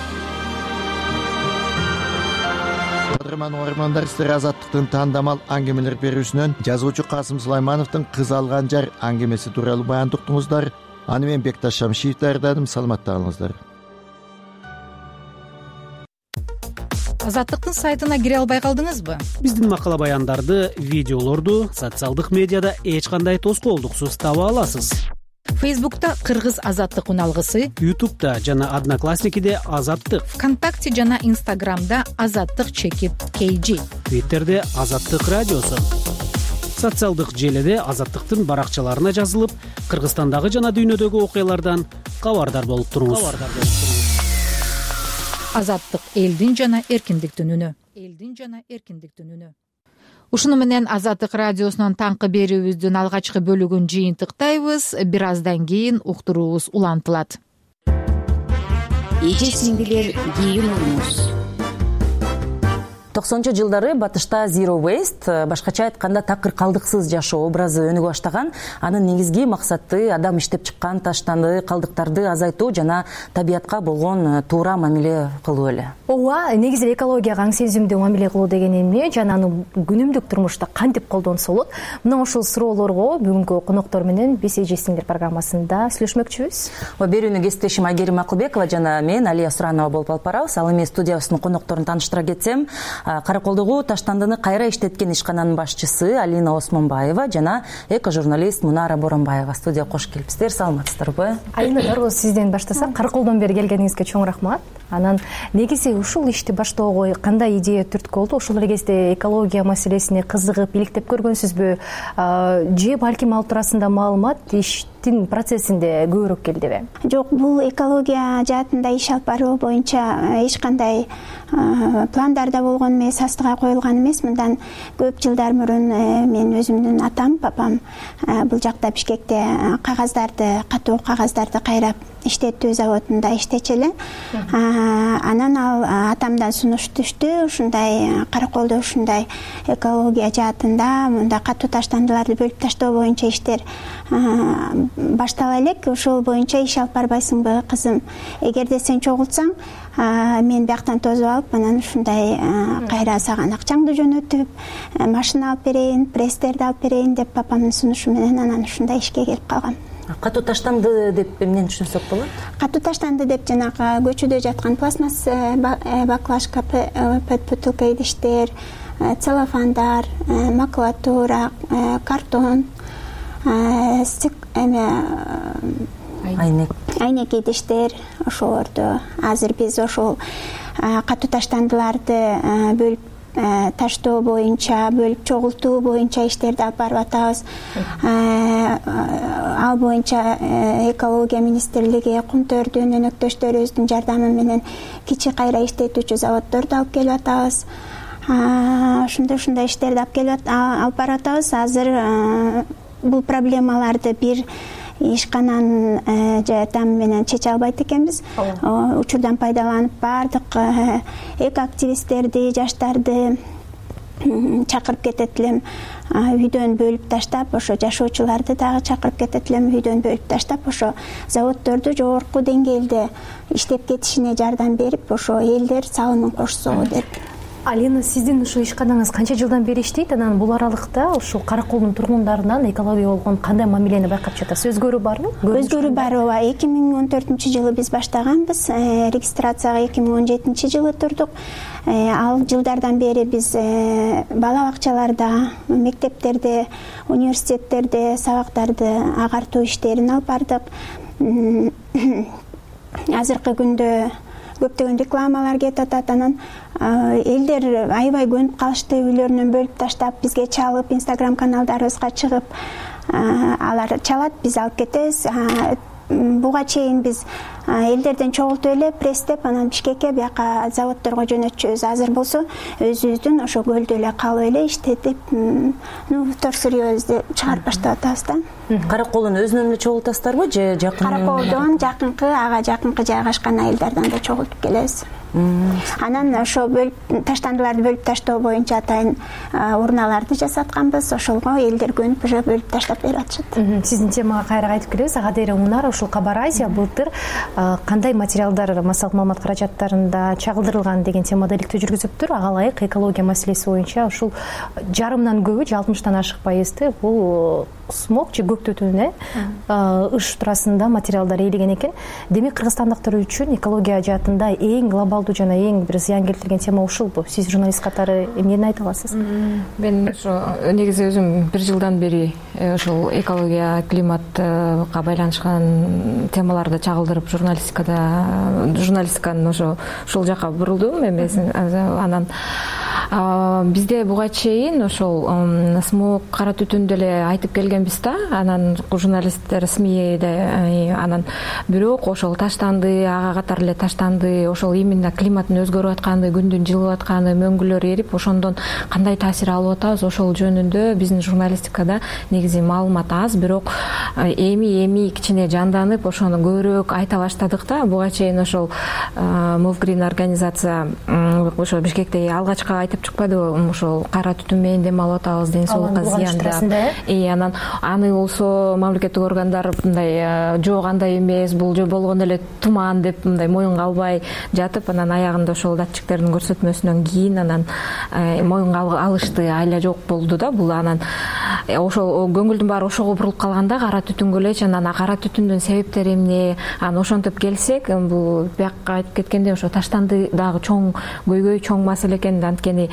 Орман сиздер Азаттыктын тандамал аңгемелер берүүсүнөн жазуучу Касым Сулаймановдун кыз алган жар аңгемеси тууралуу баян уктуңуздар. Аны мен Бекташ Шамшиев даярдадым. Саламатта калыңыздар. Азаттыктын сайтына кире албай калдыңызбы? Биздин макала баяндарды, видеолорду социалдык медиада эч кандай тоскоолдуксуз таба аласыз. Фейсбукта Кыргыз Азаттык уналгысы, Ютубта жана Одноклассникиде Азаттык, ВКонтакте жана Инстаграмда Азаттык чекит кей джи, Твиттерде Азаттык радиосу, социалдык желиде Азаттыктын баракчаларына жазылып, Кыргызстандагы жана дүйнөдөгү окуялардан кабардар болуп туруңуз. Азаттык элдин жана эркиндиктин үнү. Элдин жана эркиндиктин үнү. Ушуну менен Азаттык радиосунун таңкы берүүбүздүн алгачкы бөлүгүн жыйынтыктайбыз. Бир аздан кийин уктуруубуз улантылат. Эже сиңдилер, кийин уруңуз. токсонунчу жылдары батышта Zero Waste, башкача айтканда такыр калдыксыз жашоо образы өнүгө баштаган. Анын негизги максаты адам иштеп чыккан таштанды калдыктарды азайтуу жана табиятка болгон туура мамиле кылуу эле. Ооба, негизи экологияга аң сезимдүү мамиле кылуу деген эмне жана аны күнүмдүк турмушта кантип колдонсо болот? Мына ошол суроолорго бүгүнкү коноктор менен биз Эже сиңдер программасында сүйлөшмөкчүбүз. Берүүнү кесиптешим Айгерим Акылбекова жана мен Алия Суранова болуп алып барабыз. Ал эми студиябыздын конокторун тааныштыра кетсем, Караколдогу таштандыны кайра иштеткен ишкананын башчысы Алина Осмонбаева жана эко журналист Мунара Боронбаева студияга кош келипсиздер. Саламатсыздарбы? Алина, дароо сизден баштасак, Караколдон бери келгениңизге чоң рахмат. Анан негизи ушул ишти баштоого кандай идея түрткү болду? Ошол эле кезде экология маселесине кызыгып иликтеп көргөнсүзбү же балким ал туурасында маалымат иштин процессинде көбүрөөк келдиби? Жок, бул экология жаатында иш алып баруу боюнча эч кандай пландарда болгон эмес, астыга коюлган эмес. Мындан көп жылдар мурун мен өзүмдүн атам, папам бул жакта Бишкекте кагаздарды, катуу кагаздарды кайрап иштетүү заводунда иштечү эле. Анан ал атамдан сунуш түштү, ушундай Караколдо ушундай экология жаатында мында катуу таштандыларды бөлүп таштоо боюнча иштер баштала элек. Ошол боюнча иш алып барбайсыңбы, кызым? Эгерде сен чогултсаң, мен бияктан тозуп алып, анан ушундай кайра саган акчаңды жөнөтүп, машина алып берейин, пресстерди алып берейин деп папамдын сунушу менен анан ушундай ишке келип калгам. Катуу таштанды деп эмнени түшүнсөк болот? Катуу таштанды деп жанагы көчөдө жаткан пластмасс баклажка, пэт бутылка идиштер, целлофандар, макулатура, картон, айнек айнек идиштер, ошолорду азыр биз ошол катуу таштандыларды бөлүп таштоо боюнча, бөлүп чогултуу боюнча иштерди алып барып атабыз. Ал боюнча экология министрлиги, Кумтөрдүн өнөктөштөрүбүздүн жардамы менен кичи кайра иштетүүчү заводдорду алып келип атабыз. Ушундай ушундай иштерди алып келип алып барып атабыз. Азыр бул проблемаларды бир ишкананын жардамы менен чече албайт экенбиз. Учурдан пайдаланып баардык эко активисттерди, жаштарды чакырып кетет элем. Үйдөн бөлүп таштап, ошо жашоочуларды дагы чакырып кетет элем. Үйдөн бөлүп таштап, ошо заводдорду жогорку деңгээлде иштеп кетишине жардам берип, ошо элдер салымын кошсо деп. Алина, сиздин ушул ишканаңыз канча жылдан бери иштейт? Анан бул аралыкта ушул Караколдун тургундарынан экология болгон кандай мамилени байкап жатасыз? Өзгөрүү барбы? Өзгөрүү бар, ооба. эки миң он төртүнчү жылы биз баштаганбыз. Регистрацияга эки миң он жетинчи жылы турдук. Ал жылдардан бери биз бала бакчаларда, мектептерде, университеттерде сабактарды агартуу иштерин алып бардык. Азыркы күндө көптөгөн рекламалар кетип атат. Анан элдер аябай көнүп калышты, үйлөрүнөн бөлүп таштап, бизге чалып, Instagram каналдарыбызга чыгып, алар чалат, биз алып кетебиз. Буга чейин биз элдерден чогултуп эле пресстеп, анан Бишкекке бияка заводдорго жөнөтчүбүз. Азыр болсо өзүбүздүн ошо көлдө эле калып эле иштетип, ну втор сырьёбузду чыгарып баштап атабыз да. Караколдун өзүнөн эле чогултасыздарбы же жакын? Караколдон жакынкы, ага жакынкы жайгашкан айылдардан да чогултуп келебиз. Анан ошо бөлүп таштандыларды бөлүп таштоо боюнча атайын урналарды жасатканбыз. Ошолго элдер көнүп уже бөлүп таштап берип атышат. Сиздин темага кайра кайтып келебиз. Ага дейре Мунара, ушул Кабар Азия былтыр кандай материалдар массалык маалымат каражаттарында чагылдырылган деген темада иликтөө жүргүзүптүр. Ага ылайык экология маселеси боюнча ушул жарымдан көбү, же алтымыштан ашык пайызды бул смог же көк түтүн ыш туурасында материалдар ээлеген экен. Демек кыргызстандыктар үчүн экология жаатында эң глобалдуу жана эң бир зыян келтирген тема ушулбу? Сиз журналист катары эмнени айта аласыз? Мен ошо негизи өзүм бир жылдан бери ошол экология, климатка байланышкан темаларды чагылдырып журналистикада журналистиканын ошо ушул жака бурулдум эмесин. Анан бизде буга чейин ошол смог, кара түтүндү эле айтып келгенбиз да. Анан журналисттер СМИде анан бирок ошол таштанды, ага катары эле таштанды, ошол именно климаттын өзгөрүп атканы, күндүн жылып атканы, мөңгүлөр эрип, ошондон кандай таасир алып атабыз, ошол жөнүндө биздин журналистикада негизи маалымат аз. Бирок эми эми кичине жанданып, ошону көбүрөөк айта баштадык да. Буга чейин ошол Мовгрин организация ошо Бишкекте алгачкы айтып чыкпадыбы, ошол кара түтүн менен дем алып атабыз, ден соолукка зыян деп. И анан аны болсо мамлекеттик органдар мындай жок, андай эмес, бул же болгон эле туман деп мындай моюнга албай жатып, анан аягында ошол датчиктердин көрсөтмөсүнөн кийин анан моюнга алышты, айла жок болду да бул. Анан ошол көңүлдүн баары ошого бурулуп калганда кара түтүнгө элечи, анан кара түтүндүн себептери эмне, анан ошентип келсек, бул биякка айтып кеткендей ошо таштанды дагы чоң көйгөй, чоң маселе экен. Анткени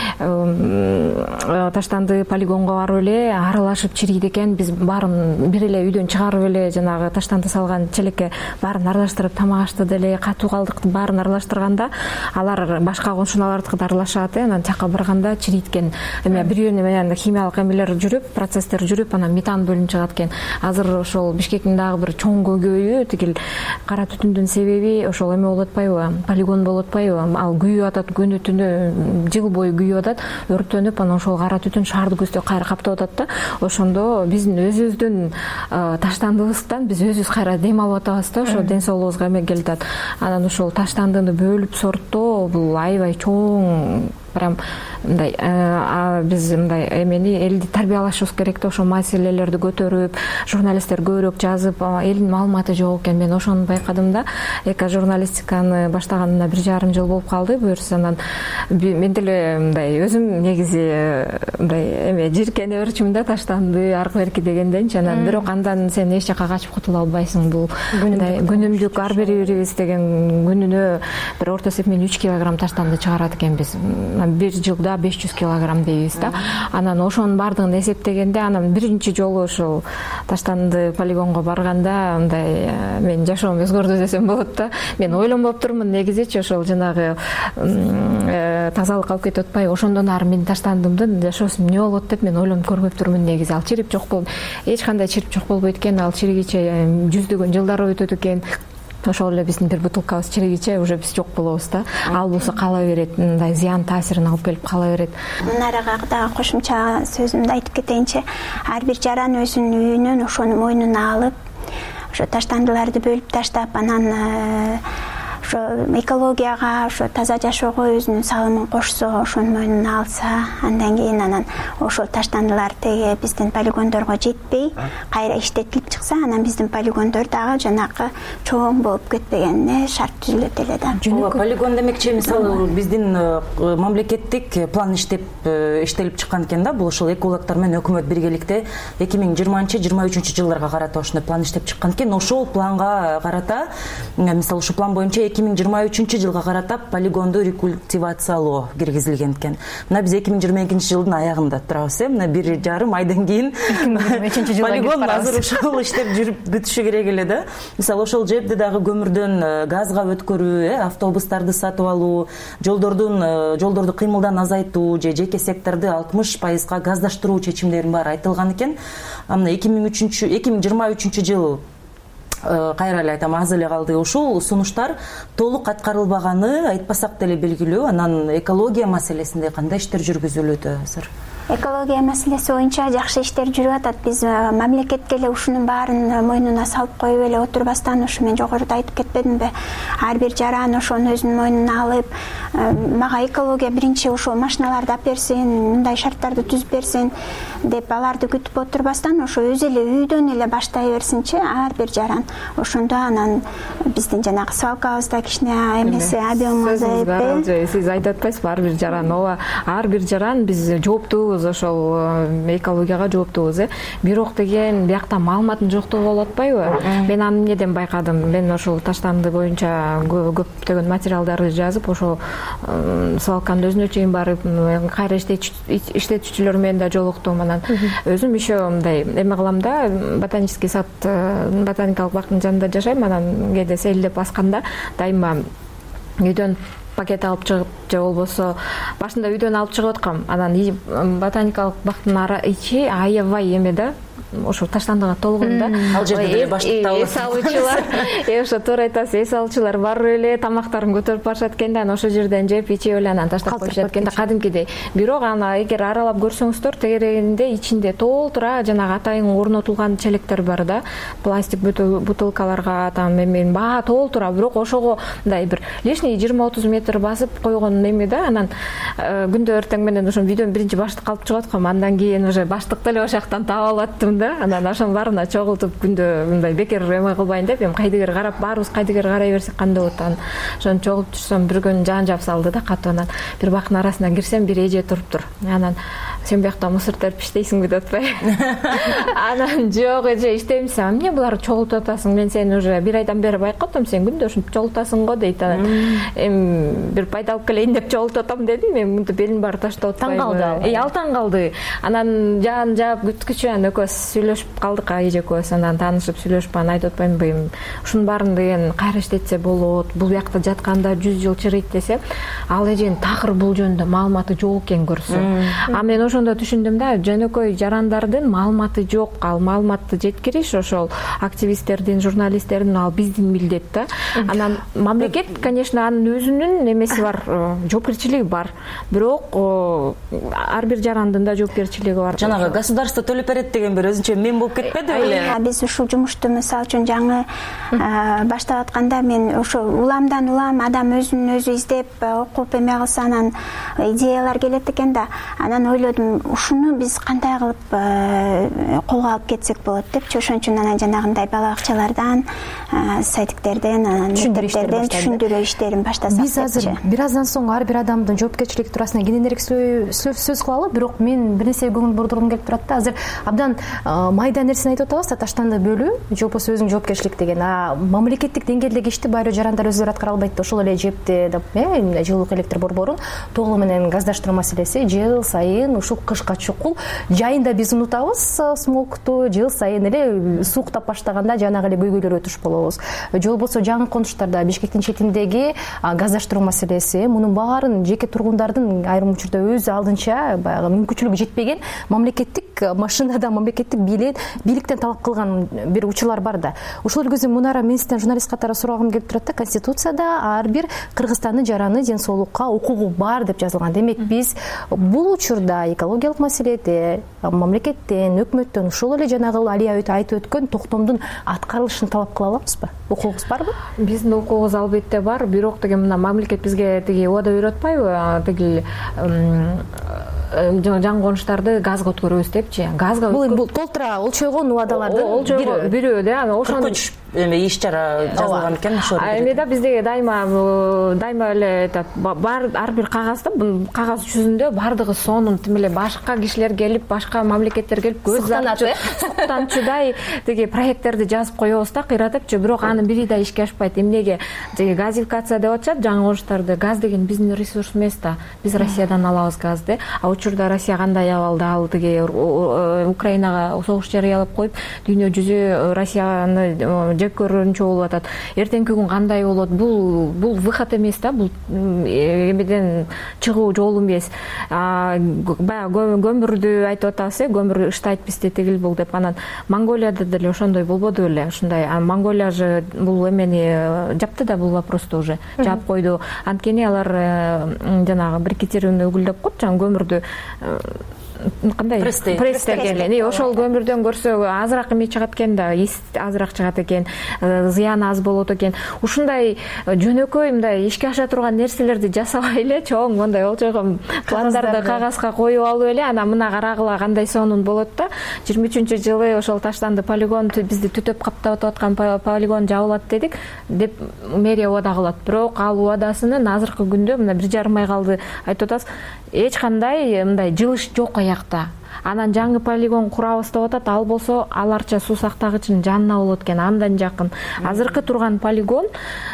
таштанды полигонго барып эле аралашып чирийт экен. Биз баарын бир эле үйдөн чыгарып эле жанагы таштанды салган челекке баарын аралаштырып, тамак ашты деле, катуу калдыкты баарын аралаштырганда алар башка коншуналардыкы да аралашат, анан жака барганда чирийт экен. Эме бирөөнү менен химиялык эмелер жүрүп, процесстер жүрүп, анан метан бөлүнүп чыгат экен. Азыр ошол Бишкектин дагы бир чоң көйгөйү тигил кара түтүндүн себеби ошол эме болуп атпайбы, полигон болуп атпайбы? Ал күйүп атат, күнү түнү жыл бою күйүп атат, өрттөнүп, анан ошол кара түтүн шаарды көздөй кайра каптап атат да. Ошондо биздин өзүбүздүн таштандыбыздан биз өзүбүз кайра дем алып атабыз да, ошо ден соолугубузга эме келип атат. Анан ошол таштандыны бөлүп сорттоо бул аябай чоң, прям мындай биз мындай эмени элди тарбиялашыбыз керек да, ошол маселелерди көтөрүп, журналисттер көбүрөөк жазып, элдин маалыматы жок экен. Мен ошону байкадым да. Эко журналистиканы баштаганына бир жарым жыл болуп калды буюрса. Анан мен деле мындай өзүм негизи мындай эме жиркенип ырчымын да, таштанды аркы берки дегенденчи. Анан бирок андан сен эч жака качып кутула албайсың. Бул мындай күнүмдүк ар бирибиз деген күнүнө бир орто эсепменен үч килограмм таштанды чыгарат экенбиз. Бир жылда беш жүз килограмм дейбиз да. Анан ошонун баардыгын эсептегенде, анан биринчи жолу ошол таштанды полигонго барганда мындай мен жашоом өзгөрдү десем болот да. Мен ойлонбоп турмун негизичи ошол жанагы тазалык алып кетип атпайбы, ошондон ары менин таштандымдын жашоосу эмне болот деп мен ойлонуп көрбөп турмун негизи. Ал чирип жок болуп, эч кандай чирип жок болбойт экен, ал чиригиче жүздөгөн жылдар өтөт экен. Ошол эле биздин бир бутылкабыз чиригиче уже биз жок болобуз да. Ал болсо кала берет, мындай зыян таасирин алып келип кала берет. Нарага дагы кошумча сөзүмдү айтып кетейинчи, ар бир жаран өзүнүн үйүнөн ошону мойнуна алып, ошо таштандыларды бөлүп таштап, анан ошо экологияга, ошо таза жашоого өзүнүн салымын кошсо, ошонун мойнуна алса, андан кийин анан ошол таштандылар теги биздин полигондорго жетпей, кайра иштетилип чыкса, анан биздин полигондор дагы жанакы чоң болуп кетпегенине шарт түзүлөт эле да. Ооба, полигон демекчи, мисалы биздин мамлекеттик план иштеп иштелип чыккан экен да. Бул ошол экологдор менен өкмөт биргеликте эки миң жыйырманчы жыйырма үчүнчү жылдарга карата ошондой план иштеп чыккан экен. Ошол планга карата, мисалы ушул план боюнча эки миң жыйырма үчүнчү жылга карата полигонду рекультивациялоо киргизилген экен. Мына биз эки миң жыйырма экинчи жылдын аягында турабыз, э? Мына бир жарым айдан кийин полигон азыр ушул иштеп жүрүп бүтүшү керек эле да. Мисалы ошол жерде дагы көмүрдөн газга өткөрүү, э, автобустарды сатып алуу, жолдордун жолдорду кыймылдан азайтуу же жеке секторду алтымыш пайызга газдаштыруу чечимдеринин баары айтылган экен. Мына эки миң жыйырма үчүнчү жыл кайра эле айтам, аз эле калды. Ушул сунуштар толук аткарылбаганы айтпасак деле белгилүү. Анан экология маселесинде кандай иштер жүргүзүлөт азыр? Экология маселеси боюнча жакшы иштер жүрүп атат. Биз мамлекетке эле ушунун баарын мойнуна салып коюп эле отурбастан, ушу мен жогоруда айтып кетпедимби, ар бир жаран ошону өзүнүн мойнуна алып, мага экология биринчи ошол машиналарды алып берсин, мындай шарттарды түзүп берсин деп аларды күтүп отурбастан, ошо өзү эле үйдөн эле баштай берсинчи ар бир жаран. Ошондо анан биздин жанагы свалкабызда кичине эмеси объему азайып, сиз айтып атпайсызбы, ар бир жаран. Ооба, ар бир жаран биз жооптуубуз, ошол экологияга жооптуубуз, э. Бирок деген биякта маалыматтын жоктугу болуп атпайбы? Мен аны эмнеден байкадым? Мен ошол таштанды боюнча көптөгөн материалдарды жазып, ошол свалканын өзүнө чейин барып, кайра иштетүүчүлөр менен да жолуктум. Анан өзүм еще мындай эме кылам да, ботанический сад, ботаникалык бактын жанында жашайм. Анан кээде сейилдеп басканда дайыма үйдөн пакет алып чыгып, же болбосо башында үйдөн алып чыгып аткам. Анан ботаникалык бактын ичи аябай эме да, ошо таштандыга толгон да. Ал жерде деле баштыкта эс алуучулар, э ошо туура айтасыз, эс алуучулар барып эле тамактарын көтөрүп барышат экен да, анан ошол жерден жеп ичип эле анан таштап коюшат экен да, кадимкидей. Бирок аны эгер аралап көрсөңүздөр, тегерегинде ичинде толтура жанагы атайын орнотулган челектер бар да, пластик бутылкаларга там эме баа толтура. Бирок ошого мындай бир лишний жыйырма отуз метр басып койгон эме да. Анан күндө эртең менен ошо видеонун биринчи баштыкка алып чыгып аткам, андан кийин уже баштыкты эле ошол жактан таап алат таптым да, анан ошонун баарына чогултуп күндө мындай бекер эме кылбайын деп, эми кайдыгер карап, баарыбыз кайдыгер карай берсек кандай болот, анан ошону чогултуп жүрсөм бир күнү жан жап салды да катуу. Анан бир бактын арасына кирсем, бир эже туруптур. Анан сен биякта мусор терип иштейсиңби деп атпайбы? Анан жок эже, иштеймисиң? Эмне буларды чогултуп атасың? Мен сени уже бир айдан бери байкоттум, сен күндө ушинтип чогултасың го дейт. Эми бир пайда алып келейин деп чогултуп атам дедим. Мен мынтип элин баары таштап атпайбы? Таң калды. Э, ал таң калды. Анан жан жаап күткүчү анан экөөбүз сүйлөшүп калдык, эже экөөбүз. Анан таанышып сүйлөшүп анан айтып атпаймынбы, ушунун баарын деген кайра иштетсе болот, бул биякта жатканда жүз жыл чырыйт десе, ал эженин такыр бул жөнүндө маалыматы жок экен көрсө. А мен ошондо түшүндүм да, жөнөкөй жарандардын маалыматы жок. Ал маалыматты жеткириш ошол активисттердин, журналисттердин, ал биздин милдет да. Анан мамлекет, конечно, анын өзүнүн эмеси бар, жоопкерчилиги бар. Бирок ар бир жарандын да жоопкерчилиги бар. Жанагы государство төлөп берет деген бир өзүнчө мен болуп кетпеди беле? Биз ушул жумушту мисалы үчүн жаңы баштап атканда мен ошо уламдан улам адам өзүн өзү издеп окуп эме кылса анан идеялар келет экен да. Анан ойлодум, ушуну биз кандай кылып колго алып кетсек болот депчи. Ошон үчүн анан жанагындай бала бакчалардан, сайтиктерден, анан мектептерден түшүндүрүү иштерин баштасак. Биз азыр бир аздан соң ар бир адамдын жоопкерчилиги туурасында кененирээк сөз кылалы, бирок мен бир нерсеге көңүл бурдургум келип турат да. Азыр абдан майда нерсени айтып атабыз да, таштанды бөлүү, же болбосо өзүң жоопкерчилик деген. А мамлекеттик деңгээлдеги ишти баары жарандар өздөрү аткара албайт да. Ошол эле жепти деп, э, жылуулук электр борборун толугу менен газдаштыруу маселеси жыл сайын ушул кышка чукул жайында биз унутабыз смогту, жыл сайын эле сууктап баштаганда жанагы эле көйгөйлөргө туш болобуз. Же болбосо жаңы конуштарда Бишкектин четиндеги газдаштыруу маселеси, мунун баарын жеке тургундардын айрым учурда өз алдынча баягы мүмкүнчүлүгү жетпеген мамлекеттик машинада, мамлекеттик бийликтен талап кылган бир учурлар бар да. Ушул көзү мунара мен сизден журналист катары сурагым келип турат да. Конституцияда ар бир кыргызстандын жараны ден соолукка укугу бар деп жазылган. Демек биз бул учурда экологиялык маселеде мамлекеттен, өкмөттөн ушул эле жанагы Алия айтып өткөн токтомдун аткарылышын талап кыла алабызбы? Укугубуз барбы? Биздин укугубуз албетте бар, бирок деген мына мамлекет бизге тиги убада берип атпайбы? Тиги жаңы конуштарды газга өткөрөбүз депчи. Газга бул толтура олчойгон убадалардын бирөө бирөө да. Ошону эми иш чара жазылган экен ошол. Эми да бизде дайыма дайыма эле бар, ар бир кагазда, кагаз жүзүндө бардыгы сонун тим эле башка кишилер келип, башка мамлекеттер келип көз суктанчудай тиги проекттерди жазып коебуз да, кыйратыпчы. Бирок анын бири да ишке ашпайт. Эмнеге? Тиги газификация деп атышат жаңы конуштарды. Газ деген биздин ресурс эмес да. Биз Россиядан алабыз газды. А учурда Россия кандай абалда? Ал тиги Украинага согуш жарыялап коюп, дүйнө жүзү Россияны жек көрүүнчү болуп атат. Эртеңки күн кандай болот? Бул бул выход эмес да, бул эмеден чыгуу жолу эмес. Баягы көмүрдү айтып атабыз, көмүр ыштайт бизде тигил бул деп. Анан Монголияда деле ошондой болбоду беле? Ушундай. Монголия же бул эмени жапты да, бул вопросту уже жаап койду. Анткени алар жанагы брикетированный уголь деп коет, жаңы көмүрдү кандай пресстеген. Ошол көмүрдөн көрсө азыраак эме чыгат экен да, азыраак чыгат экен, зыяны аз болот экен. Ушундай жөнөкөй мындай ишке аша турган нерселерди жасабай эле, чоң мындай олчойгон пландарды кагазга коюп алып эле, анан мына карагыла кандай сонун болот да. жыйырма үчүнчү жылы ошол таштанды полигон, бизди түтөп каптап аткан полигон жабылат дедик деп мэрия убада кылат. Бирок ал убадасынын азыркы күндө мына бир жарым ай калды айтып атасыз, эч кандай мындай жылыш жок аякта. Анан жаңы полигон курабыз деп атат. Ал болсо аларча суу сактагычынын жанына болот экен, андан жакын. Азыркы турган полигон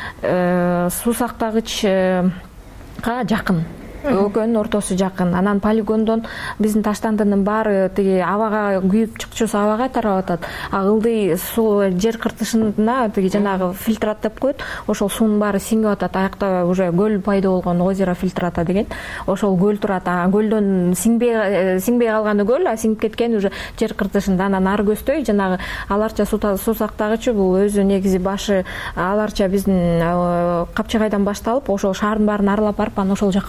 суу сактагычка жакын. Экөөнүн ортосу жакын. Анан полигондон биздин таштандынын баары тиги абага күйүп чыкчусу абага тарап атат. А ылдый суу жер кыртышына тиги жанагы фильтрат деп коет. Ошол суунун баары сиңип атат. Аякта уже көл пайда болгон, озеро фильтрата деген. Ошол көл турат. А көлдөн сиңбей сиңбей калганы көл, а сиңип кеткен уже жер кыртышында. Анан ары көздөй жанагы аларча суу сактагычы бул өзү негизи башы аларча биздин Капчыгайдан башталып, ошол шаардын баарын аралап барып, анан ошол жака барат да.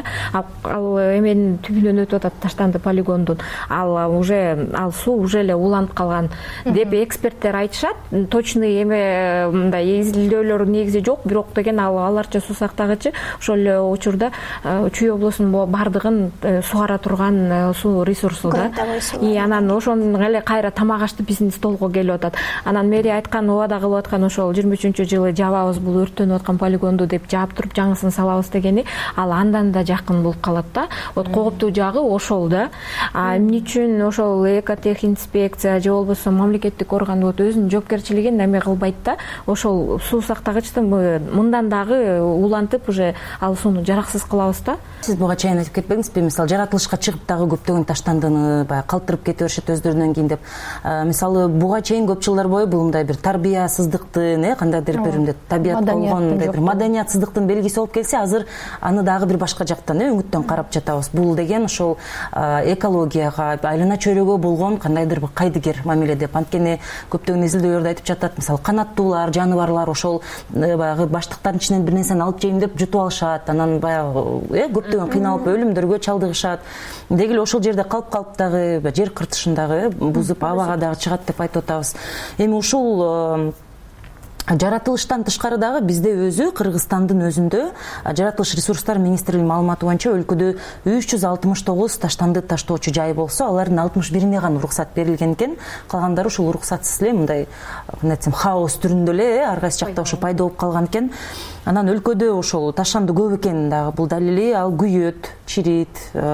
ал эменин түбүнөн өтүп атат, таштанды полигондун, ал уже ал суу уже эле уланып калган деп эксперттер айтышат. Точный эме мындай изилдөөлөр негизи жок, бирок деген ал аларча суу сактагычы ошол эле учурда Чүй облусунун бардыгын сугара турган суу ресурсу да. И анан ошону эле кайра тамак ашты биздин столго келип атат. Анан мэрия айткан, убада кылып аткан, ошол жыйырма үчүнчү жылы жабабыз бул өрттөнүп аткан полигонду деп жаап туруп жаңысын салабыз дегени, ал андан да жакын болуп калат да. Вот кооптуу жагы ошол да. А эмне үчүн ошол экотехинспекция же болбосо мамлекеттик орган вот өзүнүн жоопкерчилигин эме кылбайт да, ошол суу сактагычты мындан дагы улантып уже ал сууну жараксыз кылабыз да. Сиз буга чейин айтып кетпедиңизби, мисалы жаратылышка чыгып дагы көптөгөн таштандыны баягы калтырып кете беришет өздөрүнөн кийин деп. Мисалы буга чейин көп жылдар бою бул мындай бир тарбиясыздыктын, э кандайдыр бир мындай табият болгон бир маданиятсыздыктын белгиси болуп келсе, азыр аны дагы бир башка жактан, э өңүттөн карап жатабыз. Бул деген ошол экологияга, айлана чөйрөгө болгон кандайдыр бир кайдыгер мамиле деп. Анткени көптөгөн изилдөөлөрдө айтып жатат, мисалы канаттуулар, жаныбарлар ошол баягы баштыктардын ичинен бир нерсени алып жейм деп жутуп алышат. Анан баягы э көптөгөн кыйналып өлүмдөргө чалдыгышат. Деги эле ошол жерде калып калып дагы жер кыртышындагы бузуп абага дагы чыгат деп айтып атабыз. Эми ушул жаратылыштан тышкары дагы бизде өзү Кыргызстандын өзүндө жаратылыш ресурстар министрлигинин маалыматы боюнча өлкөдө үч жүз алтымыш тогуз таштанды таштоочу жай болсо, алардын алтымыш бирине гана уруксат берилген экен. Калгандары ушул уруксатсыз эле мындай кандай десем хаос түрүндө эле ар кайсы жакта ошо пайда болуп калган экен. Анан өлкөдө ошол таштанды көп экен дагы. Бул далили ал күйөт, чирийт.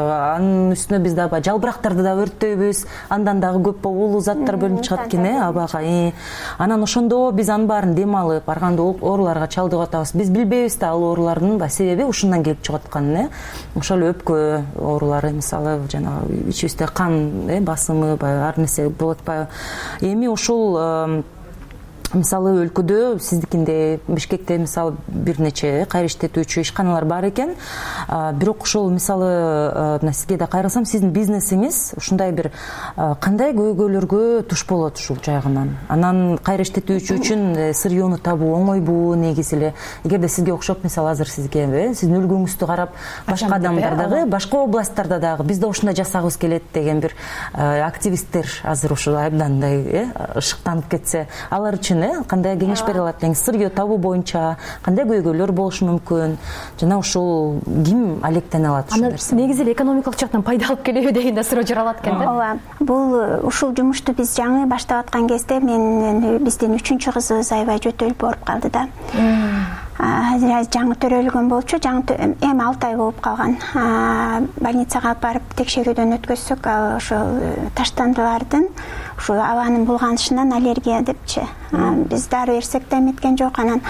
Анын үстүнө биз дагы жалбырактарды да өрттөйбүз. Андан дагы көп улуу заттар бөлүнүп чыгат экен, э абага. Анан ошондо биз анын баарын дем алып, барганда ооруларга чалдыгып атабыз. Биз билбейбиз да ал оорулардын себеби ушундан келип чыгып атканын, э. Ошол өпкө оорулары, мисалы, жанагы ичибизде кан, э, басымы, баягы ар нерсе болуп атпайбы. Эми ушул мисалы өлкөдө сиздикинде Бишкекте мисалы бир нече кайра иштетүүчү ишканалар бар экен. Бирок ушул мисалы мына сизге да кайрылсам, сиздин бизнесиңиз ушундай бир кандай көйгөйлөргө туш болот ушул жагынан? Анан кайра иштетүүчү үчүн сырьёну табуу оңойбу негизи эле? Эгерде сизге окшоп мисалы азыр сизге сиздин үлгүңүздү карап башка адамдар дагы, башка областтарда дагы биз да ушундай жасагыбыз келет деген бир активисттер азыр ушул абдандай ышыктанып кетсе, алар үчүн кандай кеңеш бере алат элеңиз? Сырьё табуу боюнча кандай көйгөйлөр болушу мүмкүн? Жана ушул ким алектене алат ушул нерсе? Негизи эле экономикалык жактан пайдалып келеби деген да суроо жаралат экен да. Ооба. Бул ушул жумушту биз жаңы баштап аткан кезде мен биздин үчүнчү кызыбыз аябай жөтөлүп ооруп калды да. Азыр жаңы төрөлгөн болчу, жаңы эми алты ай болуп калган. Больницага алып барып текшерүүдөн өткөзсөк, ал ошол таштандылардын ушул абанын булганышынан аллергия депчи. Биз дары берсек да эметкен жок. Анан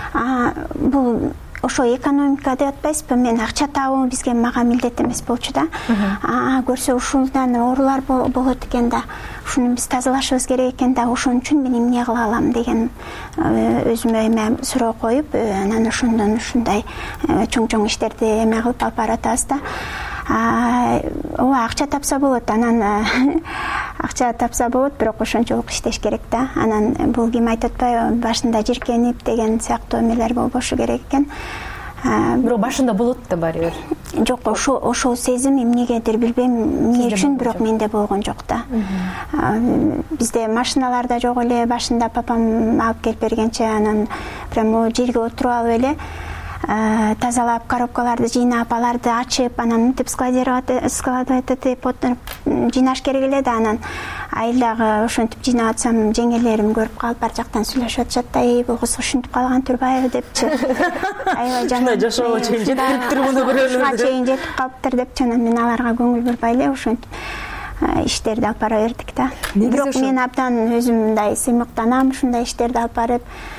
бул ошо экономика деп атпайсызбы? Мен акча табуу бизге мага милдет эмес болчу да. Көрсө ушундан оорулар болот экен да. Ушуну биз тазалашыбыз керек экен да. Ошон үчүн мен эмне кыла алам деген өзүмө эме суроо коюп, анан ошондон ушундай чоң-чоң иштерди эме кылып алып баратабыз да. Ооба, акча тапса болот. Анан акча тапса болот, бирок ошончолук иштеш керек да. Анан бул ким айтып атпайбы, башында жиркенип деген сыяктуу эмелер болбошу керек экен. Бирок башында болот да баары бир. Жок, ошол ошол сезим эмнегедир билбейм, эмне үчүн, бирок менде болгон жок да. Бизде машиналар да жок эле, башында папам алып келип бергенче анан прямо жерге отуруп алып эле тазалап, коробкаларды жыйнап, аларды ачып, анан мынтип складировать этип жыйнаш керек эле да. Анан айылдагы ошентип жыйнап атсам, жеңелерим көрүп калып бар жактан сүйлөшүп атышат да, эй бул кыз ушинтип калган турбайбы депчи. Аябай жана жашоого чейин жетиптир муну бирөөлөр. Чейин жетип калыптыр депчи. Анан мен аларга көңүл бурбай эле ошентип иштерди алып бара бердик да. Бирок мен абдан өзүм мындай сыймыктанам ушундай иштерди алып барып,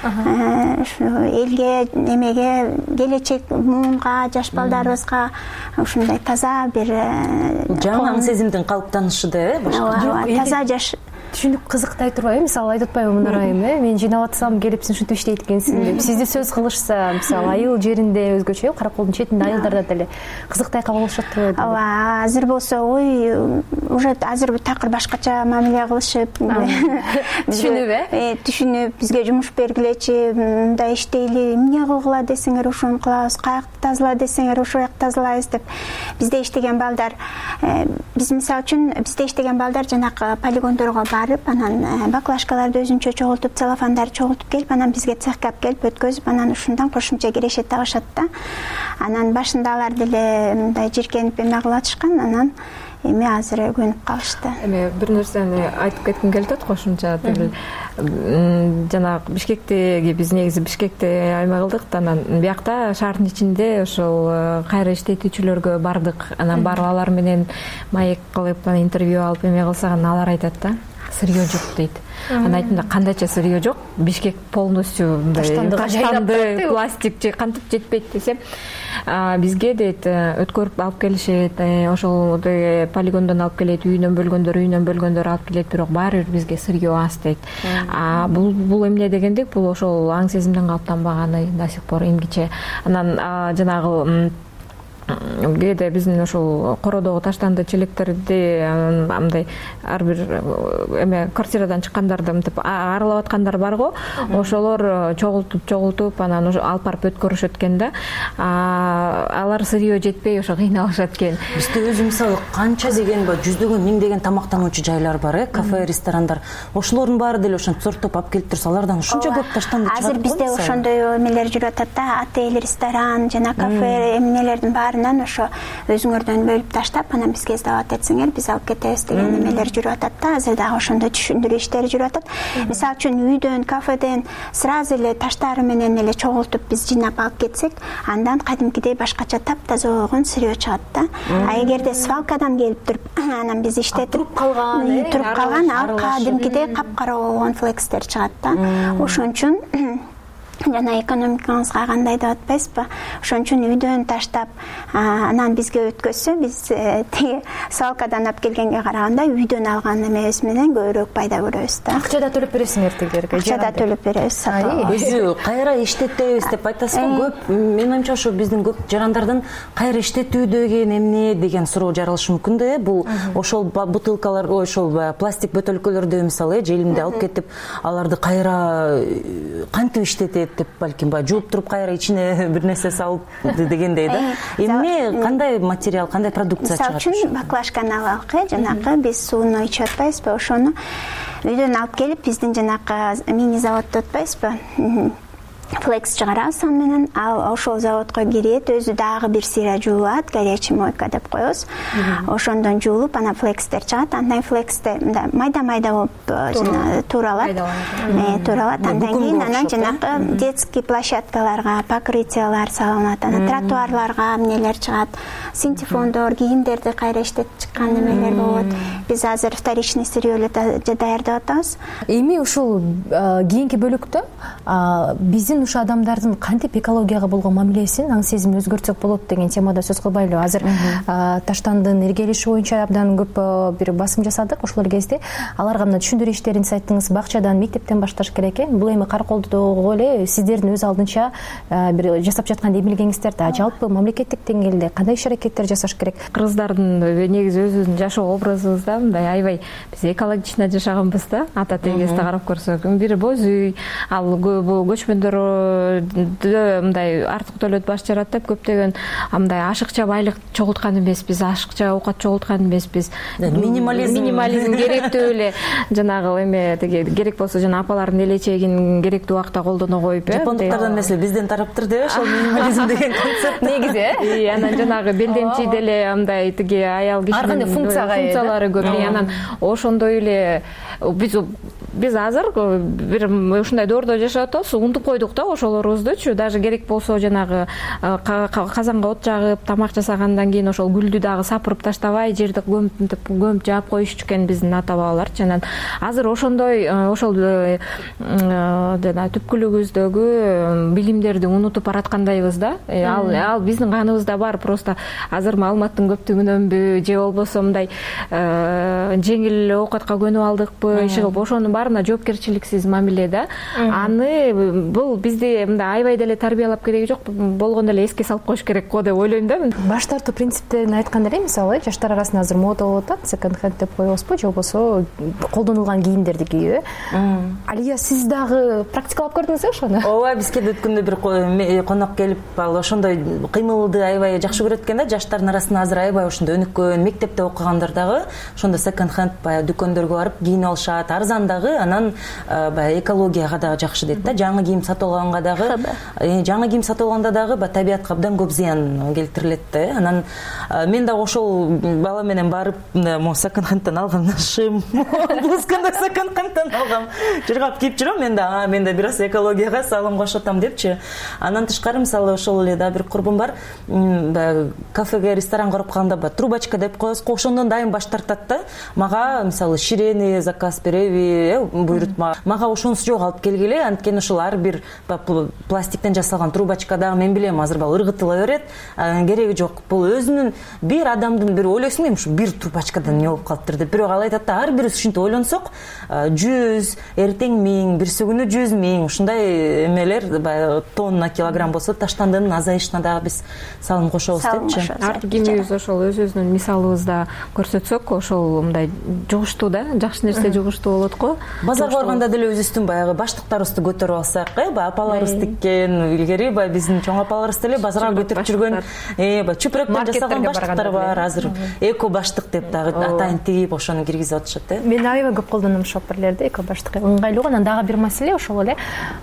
элге, эмеге, келечек муунга, жаш балдарыбызга ушундай таза бир жаңы сезимдин калыптанышы да, э, башка. Таза жаш түшүнүп кызыктай турбайбы, мисалы айтып атпайбы Мунар айым, э мен жыйнап атсам келип сен ушинтип иштейт экенсиң деп сизди сөз кылышса, мисалы айыл жеринде өзгөчө, Караколдун четинде айылдарда деле кызыктай кабыл алышат турбайбы? Ооба, азыр болсо ой уже азыр такыр башкача мамиле кылышып, түшүнүп э түшүнүп бизге жумуш бергилечи, мындай иштейли, эмне кылгыла десеңер ошону кылабыз, каякты тазала десеңер ошол жакты тазалайбыз деп. Бизде иштеген балдар, биз мисалы үчүн бизде иштеген балдар жанакы полигондорго барып, анан баклажкаларды өзүнчө чогултуп, целлофандарды чогултуп келип, анан бизге цехке алып келип өткөзүп, анан ушундан кошумча кирешет агышат да. Анан башында алар деле мындай жиркенип эме кылып атышкан, анан эми азыр көнүп калышты. Эми бир нерсени айтып кетким келип атат кошумча. Жанагы Бишкектеги биз негизи Бишкекте айма кылдык, анан биякта шаардын ичинде ошол кайра иштетүүчүлөргө бардык. Анан барып алар менен маек кылып, интервью алып эме кылсак, алар айтат да, сырье жок дейт. Анан айтымда кандайча сырье жок, Бишкек полностью таштанды, пластик же кантип жетпейт десем, бизге дейт өткөрүп алып келишет, ошол полигондон алып келет, үйүнөн бөлгөндөр, үйүнөн бөлгөндөр алып келет, бирок баары бир бизге сырье аз дейт. Бул бул эмне дегендик, бул ошол аң сезимден калыптанбаганы до сих пор эмгиче. Анан жанагы кээде биздин ошол кородогу таштанды челектерди андай ар бир эме квартирадан чыккандарды мынтип аралап аткандар барго, ошолор чогултуп чогултуп анан алып барып өткөрүшөт экен да. Алар сырье жетпей ошо кыйналышат экен. Бизде өзү мисалы канча деген ба жүздөгөн миңдеген тамактануучу жайлар бар, э, кафе, ресторандар. Ошолордун баары деле ошентип сорттоп алып келип турса, алардан ушунча көп таштанды чыгат. Азыр бизде ошондой эмелер жүрүп атат да, отель, ресторан жана кафе эмнелердин баары ошо өзүңөрдөн бөлүп таштап, анан бизге сдавать этсеңер, биз алып кетебиз деген эмелер жүрүп атат да. Азыр дагы ошондой түшүндүрүү иштери жүрүп атат. Мисалы үчүн үйдөн, кафеден сразу эле таштары менен эле чогултуп биз жыйнап алып кетсек, андан кадимкидей башкача таптаза болгон сырье чыгат да. А эгерде свалкадан келип туруп, анан биз иштетип туруп калган, туруп калган, ал кадимкидей капкара болгон флекстер чыгат да. Ошон үчүн жана экономикаңызга кандай деп атпайсызбы? Ошон үчүн үйдөн таштап, анан бизге өткөзсө, биз тиги свалкадан алып келгенге караганда үйдөн алган эмебиз менен көбүрөөк пайда көрөбүз да. Акча да төлөп бересиңер тигилерге? Акча да төлөп беребиз. Өзү кайра иштетебиз деп айтасызбы? Көп, менин оюмча, ошо биздин көп жарандардын кайра иштетүү деген эмне деген суроо жаралышы мүмкүн да. Бул ошол бутылкалар, ошол пластик бөтөлкөлөрдү мисалы желимде алып кетип, аларды кайра кантип иштетет деп, балким баа жууп туруп кайра ичине бир нерсе салып дегендей да. Эмне, кандай материал, кандай продукция чыгат? Мисалы үчүн баклажканы алалы, жанакы биз сууну ичип атпайбызбы, ошону үйдөн алып келип, биздин жанакы мини заводдо атпайбызбы, флекс чыгарабыз аны менен, ал ошол заводко кирет, өзү дагы бир сыйра жуулат, горячий мойка деп коебуз. Ошондон жуулуп, анан флекстер чыгат. Андан флексте майда-майда болуп жана тууралат. Тууралат. Андан кийин анан жанакы детский площадкаларга покрытиялар салынат, анан тротуарларга эмнелер чыгат, синтефондор, кийимдерди кайра иштетип чыккан эмелер болот. Биз азыр вторичный сырьелер даярдап атабыз. Эми ушул кийинки бөлүктө биздин ушу адамдардын кантип экологияга болгон мамилесин, аң сезимин өзгөртсөк болот деген темада сөз кылбайлыбы? Азыр таштандын эргелеши боюнча абдан көп бир басым жасадык ошол кезде. Аларга мына түшүндүрүү иштерин сайттыңыз, бакчадан, мектептен башташ керек экен. Бул эми Караколдогу эле сиздердин өз алдынча бир жасап жаткан эмилгеңиздер да, жалпы мамлекеттик деңгээлде кандай иш-аракеттер жасаш керек? Кыргыздардын негизи өзүбүздүн жашоо образыбызда мындай аябай биз экологично жашаганбыз да. Ата тегесте карап көрсөк, бир боз үй, ал көчмөндөр мындай артык төлөт баш жаратып, көптөгөн мындай ашыкча байлык чогулткан эмеспиз, ашыкча оокат чогулткан эмеспиз. Минимализм минимализм керектүү эле жанагы эме теге керек болсо жана апалардын элечегин керектүү убакта колдоно коюп, э. Жапондуктардан эмес, бизден тараптыр деп ошол минимализм деген концепт негизи, э. Анан жанагы белдемчи деле мындай тиги аял кишинин функциялары көп. Анан ошондой эле биз биз азыр бир ушундай доордо жашап атабыз, унутуп койдук да ошолорубуздучу даже керек болсо жанагы казанга от жагып тамак жасагандан кийин ошол гүлдү дагы сапырып таштабай жерди көмүп көмүп жаап коюшчу экен биздин ата бабаларчы. Анан азыр ошондой ошол жана түпкүлүгүбүздөгү билимдерди унутуп бараткандайбыз да. Ал ал биздин каныбызда бар, просто азыр маалыматтын көптүгүнөнбү же болбосо мындай жеңил оокатка көнүп алдыкпы, ишигип ошонун баарына жоопкерчиликсиз мамиле да. Аны бул бизди мындай аябай деле тарбиялап кереги жок, болгондо эле эске салып коюш керек го деп ойлойм да мен. Баш тартуу принциптерин айтканда эле мисалы жаштар арасында азыр мода болуп атат, секонд хенд деп коебузбу, же болбосо колдонулган кийимдерди кийүү. Алия, сиз дагы практикалап көрдүңүзбү ошону? Ооба, бизге да өткөндө бир конок келип, ал ошондой кыймылды аябай жакшы көрөт экен да. Жаштардын арасында азыр аябай ошондой өнүккөн, мектепте окугандар дагы ошондо секонд хенд баягы дүкөндөргө барып кийинип алышат, арзан дагы, анан баягы экологияга дагы жакшы дейт да. Жаңы кийим сатып алганга дагы, жаңы кийим сатып алганда дагы баягы табиятка абдан көп зыян келтирилет да. Анан мен дагы ошол бала менен барып mo секонд хендтен алган шым, блузканы секонд хендтен алгам, жыргап кийип жүрөм. Мен да, мен да бир аз экологияга салым кошот депчи. Анан тышкары мисалы ошол эле да бир курбум бар, баягы кафеге, ресторанга барып калганда баягы трубочка деп коебуз, ошондон дайым баш тартат да. Мага мисалы ширени заказ береби, буйрутма. Мага ошонусу жок, алып келгиле, анткени ошол ар бир пластиктен жасалган трубочка дагы мен билем азыр баягы ыргытыла берет, кереги жок. Бул өзүнүн бир адамдын бир ойлойсуң эми ушу бир трубочкадан эмне болуп калыптыр деп. Бирок ал айтат да, ар бирибиз ушинтип ойлонсок, жүз, эртең миң, бирси күнү жүз миң, ушундай эмелер баягы тонна, килограмм болсо таштандыгынын азайышына дагы биз салым кошобуз депчи. Ар кимибиз ошол өз-өзүнүн мисалыбызда көрсөтсөк, ошол мындай жугуштуу да, жакшы нерсе жугуштуу болот го. Базарга барганда деле өзүбүздүн баягы баштыктарыбызды көтөрүп алсак, баягы апаларыбыз тиккен, илгери баягы биздин чоң апаларыбыз деле базарга көтөрүп жүргөн, баягы чүпүрөктөн жасалган баштыктар бар. Азыр эко баштык деп дагы атайын тигип ошону киргизип атышат да. Мен аябай көп колдоном шопперлерди, эко баштык ыңгайлуу. Анан дагы бир маселе ошол эле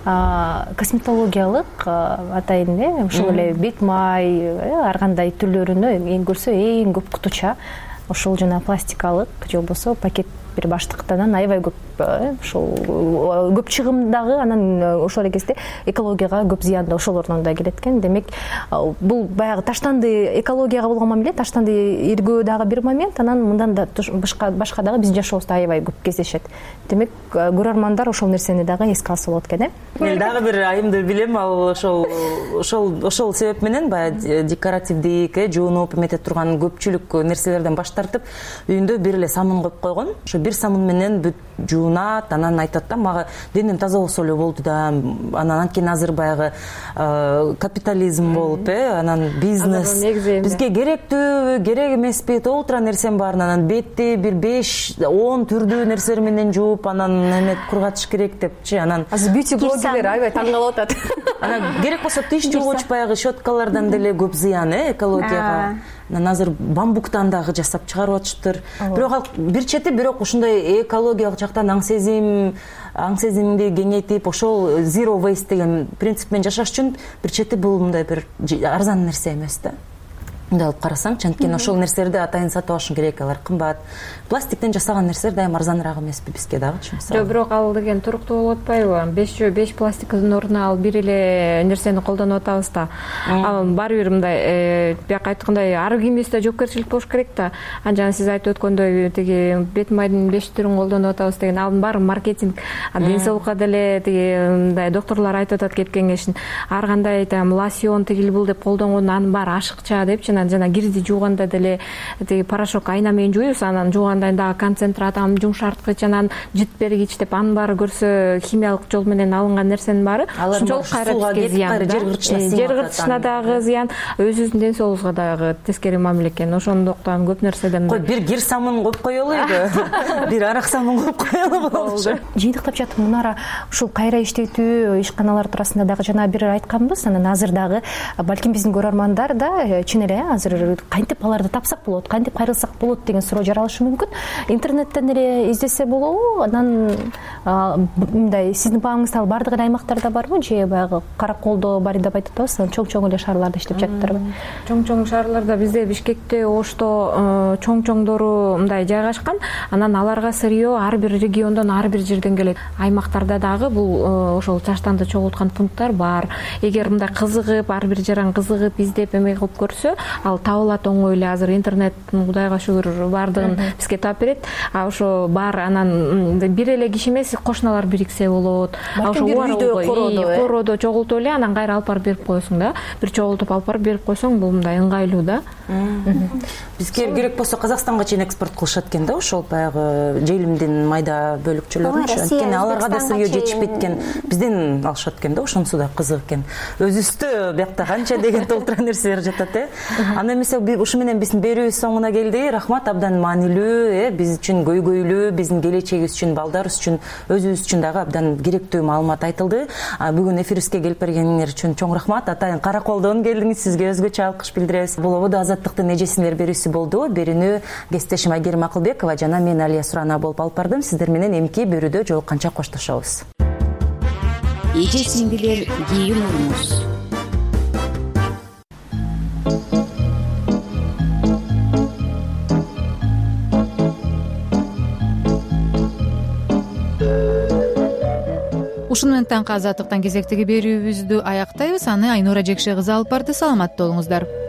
косметологиялык атайын эле ошол эле бет май, ар кандай түрлөрүнө эң көрсө эң көп кутуча ошол жана пластикалык же болбосо пакет бир баштыктан аябай көп ошол көп чыгымдагы, анан ошол эле кезде экологияга көп зыян да ошолордон да келет экен. Демек бул баягы таштанды экологияга болгон мамиле, таштанды иргөө дагы бир момент, анан мындан да башка башка дагы биздин жашообузда аябай көп кездешет. Демек көрөрмандар ошол нерсени дагы эске алса болот экен, э? Мен дагы бир айымды билем, ал ошол ошол ошол себеп менен баягы декоративдик, жуунуп эмете турган көпчүлүк нерселерден баш тартып, үйүндө бир эле самын коюп койгон. Ошо бир самын менен бүт жуунат, анан айтат да, мага денем таза болсо эле болду да. Анан анткени азыр баягы капитализм болуп, э, анан бизнес бизге керектүүбү, керек эмеспи, толтура нерсенин баарын анан бетти бир беш он түрдүү нерселер менен жууп, анан эме кургатыш керек депчи. Анан азыр бьюти блогерлер аябай таң калып атат. Анан керек болсо тиш жуугуч баягы щеткалардан деле көп зыян, э, экологияга. Анан азыр бамбуктан дагы жасап чыгарып атышыптыр. Бирок ал бир чети, бирок ушундай экологиялык жактан аң сезим, аң сезимди кеңейтип, ошол zero waste деген принцип менен жашаш үчүн бир чети бул мындай бир арзан нерсе эмес да. Мындай алып карасаң, анткени ошол нерселерди атайын сатып алышың керек, алар кымбат. Пластиктен жасалган нерселер дайым арзаныраак эмеспи бизге дагычы? Жок, бирок ал деген туруктуу болуп атпайбы? беш беш пластиктын ордуна ал бир эле нерсени колдонуп атабыз да. Ал баары бир мындай бияка айткандай ар кимибизде жоопкерчилик болуш керек да. Анан сиз айтып өткөндөй тиги бет майдын беш түрүн колдонуп атабыз деген, ал баары маркетинг. Ден соолукка деле тиги мындай докторлор айтып атат кеп кеңешин. Ар кандай там лосьон тигил бул деп колдонгон, анын баары ашыкча депчи. Жана кирди жууганда деле тиги порошок айна менен жуйбуз, анан жуугандан кийин дагы концентрат, анан жумшарткыч, анан жытбергич деп анын баары көрсө химиялык жол менен алынган нерсенин баары ошончолук кайра бизге зыян, жер кыртышына дагы зыян, өзүбүздүн ден соолугубузга дагы тескери мамиле экен. Ошондуктан көп нерседен кой бир кир самын коюп коелуйбу, бир арак самын коюп коелу болчу. Жыйынтыктап жатып мынара ушул кайра иштетүү ишканалар туурасында дагы жана бир айтканбыз. Анан азыр дагы балким биздин көрөрмандар да чын эле азыр кантип аларды тапсак болот, кантип кайрылсак болот деген суроо жаралышы мүмкүн. Интернеттен эле издесе болобу? Анан мындай сиздин бааңызда ал баардык эле аймактарда барбы же баягы Караколдо бар деп айтып атабыз чоң чоң эле шаарларда иштеп жатыптарбы? Чоң чоң шаарларда бизде Бишкекте, Ошто чоң чоңдору мындай жайгашкан. Анан аларга сырье ар бир региондон, ар бир жерден келет. Аймактарда дагы бул ошол чачтанды чогулткан пункттар бар. Эгер мындай кызыгып, ар бир жаран кызыгып, издеп эме кылып көрсө, ал табылат оңой эле. Азыр интернет Кудайга шүгүр баардыгын бизге таап берет. А ошо бар, анан бир эле киши эмес, кошуналар бириксе болот. Ошо үйдө короодо чогултуп эле анан кайра алып барып берип коесуң да. Бир чогултуп алып барып берип койсоң, бул мындай ыңгайлуу да. Бизге керек болсо Казакстанга чейин экспорт кылышат экен да, ошол баягы желимдин майда бөлүкчөлөрүнчү. Анткени аларга да сырье жетишпейт экен. Бизден алышат экен да, ошонусу да кызык экен. Өзүбүздө биякта канча деген толтура нерселер жатат, э. Анда эмесе ушу менен биздин берүүбүз соңуна келди. Рахмат, абдан маанилүү, э, биз үчүн көйгөйлүү, биздин келечегибиз үчүн, балдарыбыз үчүн, өзүбүз үчүн дагы абдан керектүү маалымат айтылды. Бүгүн эфирибизге келип бергениңер үчүн чоң рахмат. Атайын Караколдон келдиңиз, сизге өзгөчө алкыш билдиребиз. Бул ободо Азаттыктын эжесинер берүүсү болду. Берүүнү кесиптешим Айгерим Акылбекова жана мен Алия Сурана болуп алып бардым. Сиздер менен эмки берүүдө жолукканча коштошобуз. Эже сиңдилер, кийин урмуз. Ушуну менен таңкы Азаттыктан кезектеги берүүбүздү аяктайбыз. Аны Айнура Жекше кызы алып барды. Саламатта болуңуздар.